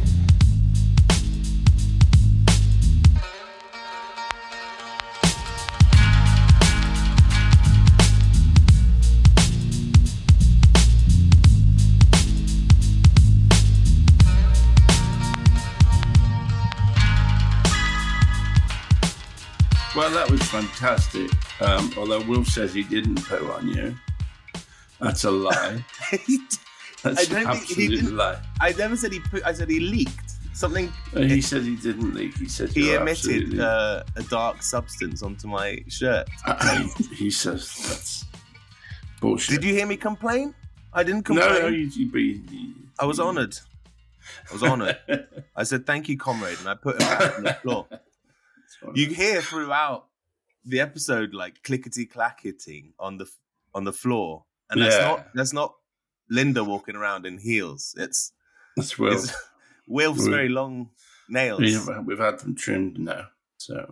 Well, that was fantastic. Um, although Will says he didn't poo on you. That's a lie. That's an absolute lie. I never said he put. I said he leaked something. Uh, he said he didn't leak. He said he you're emitted absolutely- uh, a dark substance onto my shirt. Uh, he says that's bullshit. Did you hear me complain? I didn't complain. No, no, you, you, you, you I was honoured. I was honoured. I said thank you, comrade, and I put it back on the floor. You hear throughout the episode like clickety clacketing on the on the floor, and that's Yeah. not that's not Linda walking around in heels. It's That's Will. it's Will's Will. very long nails. We've, we've had them trimmed now, so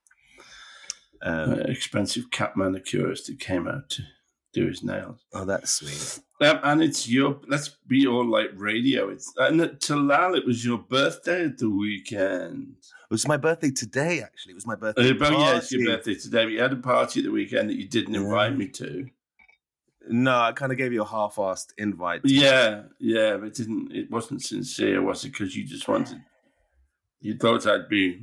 Um, uh, expensive cat manicurist who came out to do his nails. oh, that's sweet. Um, and it's your, let's be all like radio. It's and Talal, it was your birthday at the weekend. It was my birthday today. Actually, it was my birthday. Uh, but yeah, it's your party. birthday today. But you had a party at the weekend that you didn't invite me to. No, I kind of gave you a half-assed invite. Yeah, yeah, but it didn't. It wasn't sincere, was it? Because you just wanted. You thought I'd be.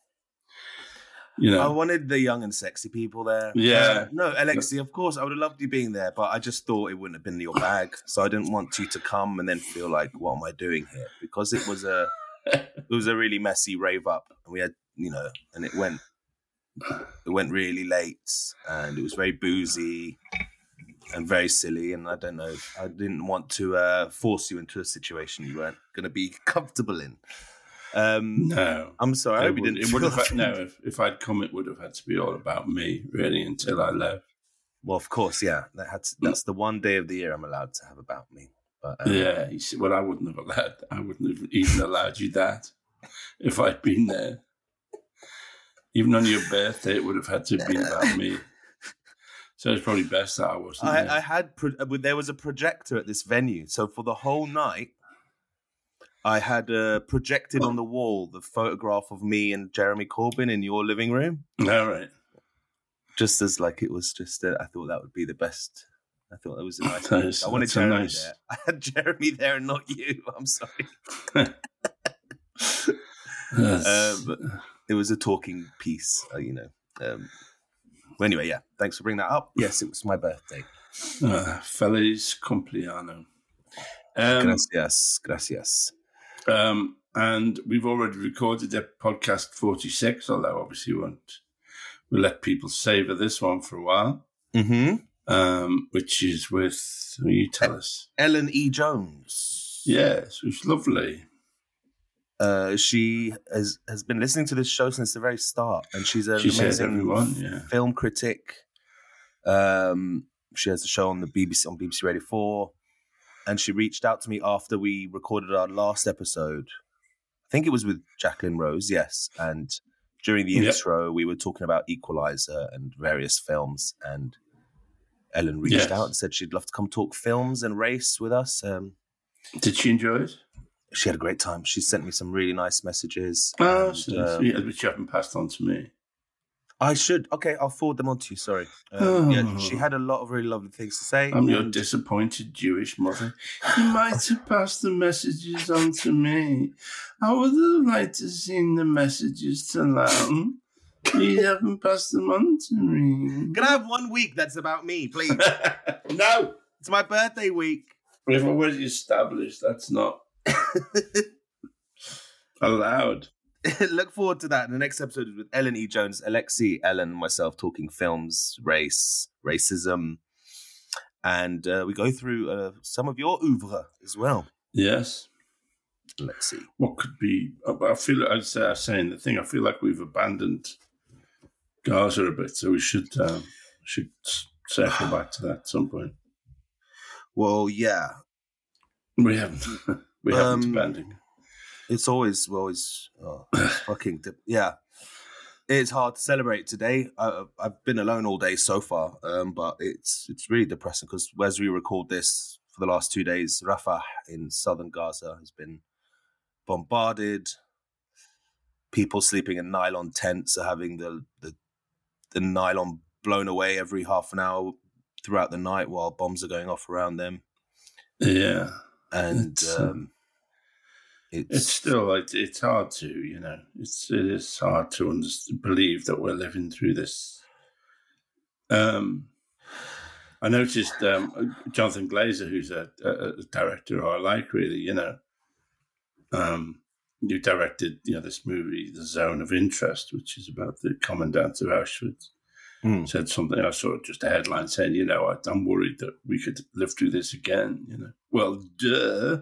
You know. I wanted the young and sexy people there. Yeah. Uh, no, Alexi, of course, I would have loved you being there, but I just thought it wouldn't have been your bag. So I didn't want you to come and then feel like, what am I doing here? Because it was a, it was a really messy rave up, and we had, you know, and it went, it went really late, and it was very boozy and very silly. And I don't know, I didn't want to uh, force you into a situation you weren't going to be comfortable in. Um, No, I'm sorry. I it hope you would, didn't. it would feel have. No, if, if I'd come, it would have had to be all about me, really, until I left. Well, of course, yeah. That had to, that's the one day of the year I'm allowed to have about me. But um, Yeah, you see, well, I wouldn't have allowed. I wouldn't have even allowed you that if I'd been there. Even on your birthday, it would have had to have been about me. So it's probably best that I wasn't there. I, I had pro- there was a projector at this venue, so for the whole night, I had uh, projected on the wall the photograph of me and Jeremy Corbyn in your living room, All right. just as like it was just. Uh, I thought that would be the best. I thought that was a nice. That is- I wanted that's a Jeremy nice- there. I had Jeremy there, and not you. I'm sorry. That's- Um, it was a talking piece, uh, you know. Um, well, anyway, yeah. Thanks for bringing that up. Yes, it was my birthday. uh, Feliz cumpleaños. Um, Gracias, gracias. um, and we've already recorded a podcast forty-six, although obviously we won't. We'll let people savour this one for a while, Mm-hmm. um, which is with, who you tell us? Ellen E. Jones. Yes, it was lovely. Uh, she has has been listening to this show since the very start, and she's an She says amazing everyone, yeah. film critic. Um, she has a show on the B B C on B B C Radio Four, and she reached out to me after we recorded our last episode. I think it was with Jacqueline Rose, yes. And during the Yep. intro, we were talking about Equalizer and various films, and Ellen reached Yes. out and said she'd love to come talk films and race with us. Um, Did she enjoy it? she had a great time. She sent me some really nice messages. Oh, and, so um, sweet, which you haven't passed on to me. I should. Okay, I'll forward them on to you. Sorry. Um, Oh. Yeah, she had a lot of really lovely things to say. I'm your and- disappointed Jewish mother. You might have passed the messages on to me. I would have liked to have seen the messages to Lam. You haven't passed them on to me. Can I have one week that's about me, please? No! It's my birthday week. We've already established that's not allowed. Look forward to that. And the next episode is with Ellen E. Jones, Alexi, Ellen, and myself talking films, race, racism. And uh, we go through uh, some of your oeuvre as well. Yes. Let's see. What could be? I feel. I'd say. I was saying the thing. I feel like we've abandoned Gaza a bit, so we should um, should circle back to that at some point. Well, yeah. We haven't. We haven't Um, abandoned. It's always, well, it's oh, fucking, de- yeah. It's hard to celebrate today. I, I've been alone all day so far, um, but it's it's really depressing because as we record this for the last two days, Rafah in southern Gaza has been bombarded. People sleeping in nylon tents are having the, the the nylon blown away every half an hour throughout the night while bombs are going off around them. Yeah. And It's, um, it's, It's still, it's, it's hard to, you know, it's it is hard to understand, believe that we're living through this. Um, I noticed um, Jonathan Glazer, who's a, a, a director who I like, really, you know, um, you directed, you know, this movie, The Zone of Interest, which is about the commandant of Auschwitz. Mm. Said something, I saw just a headline saying, you know, I, I'm worried that we could live through this again, you know. Well, duh.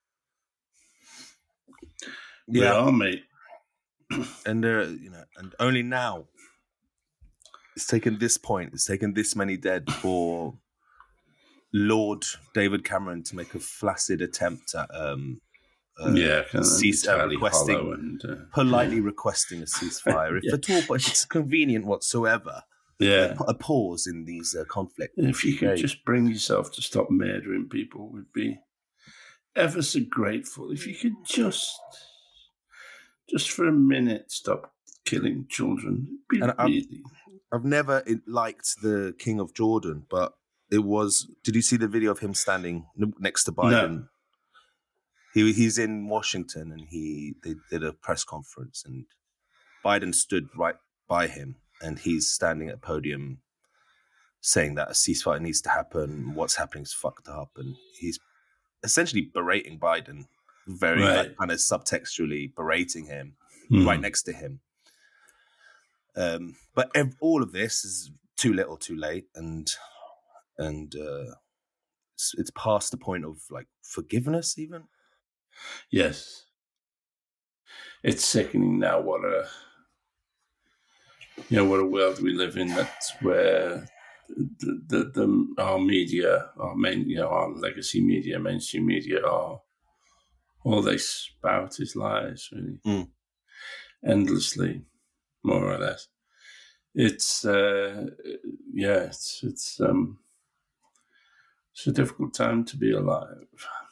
We yeah. are, mate. And there, you know, and only now it's taken this point, it's taken this many dead for Lord David Cameron to make a flaccid attempt at um, uh, yeah, kind of cease, uh, entirely requesting, hollow and uh, politely requesting a ceasefire, if Yeah. at all, but if it's convenient whatsoever. yeah. A pause in these uh, conflicts. If you could Great. just bring yourself to stop murdering people, we'd be ever so grateful. If you could just, just for a minute, stop killing children, it'd be And I'm- really. I've never liked the King of Jordan, but it was. Did you see the video of him standing n- next to Biden? No. He he's in Washington, and he they did a press conference, and Biden stood right by him, and he's standing at a podium, saying that a ceasefire needs to happen. What's happening is fucked up, and he's essentially berating Biden, very Right. like, kind of subtextually berating him Hmm. right next to him. Um, but ev- all of this is too little, too late, and and uh, it's, it's past the point of like forgiveness, even. Yes. It's sickening now what a you know what a world we live in, that's where the, the, the our media, our main you know, our legacy media, mainstream media are all they spout is lies, really. Mm. Endlessly, more or less. It's uh yeah, it's it's um it's a difficult time to be alive.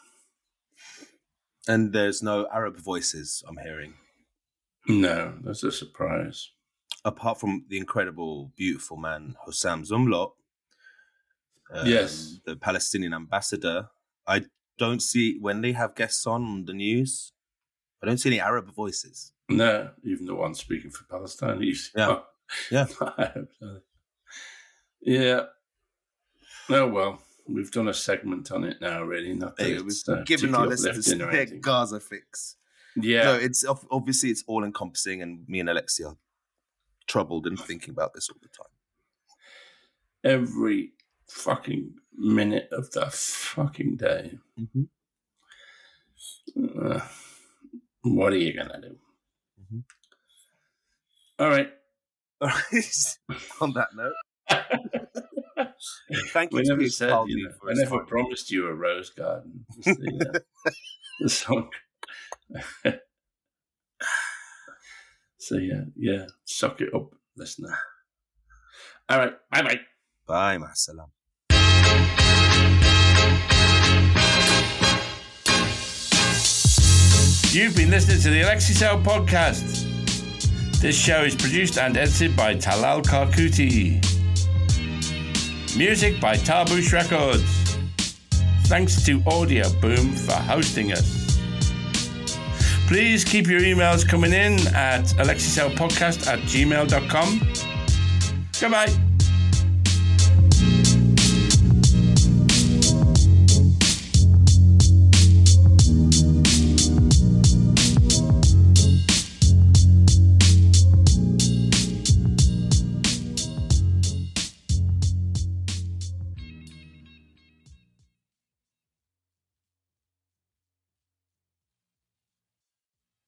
And there's no Arab voices I'm hearing, No, that's a surprise. apart from the incredible, beautiful man Hossam Zumlot. um, Yes. the Palestinian ambassador. I don't see when they have guests on the news. I don't see any Arab voices. No, even the one speaking for Palestine. He's, Yeah. Yeah. yeah. Oh, well, we've done a segment on it now, really. Not that Hey, it's we've uh, given our particularly listeners uplifting or their anything. Gaza fix. Yeah. No, it's ob- obviously it's all encompassing, and me and Alexia are troubled and thinking about this all the time. Every fucking minute of the fucking day. Mm-hmm. Uh, what are you going to do? Mm-hmm. All right. On that note, thank you We to never Peter said, Capaldi you know, for I his never time. promised you a rose garden. It's the, uh, the song. So, yeah, yeah, suck it up, listener. All right, bye-bye. Bye, ma salam. You've been listening to the Alexi Cell podcast. This show is produced and edited by Talal Karkuti. Music by Tarbush Records. Thanks to Audio Boom for hosting us. Please keep your emails coming in at alexicellpodcast at gmail dot com. Goodbye.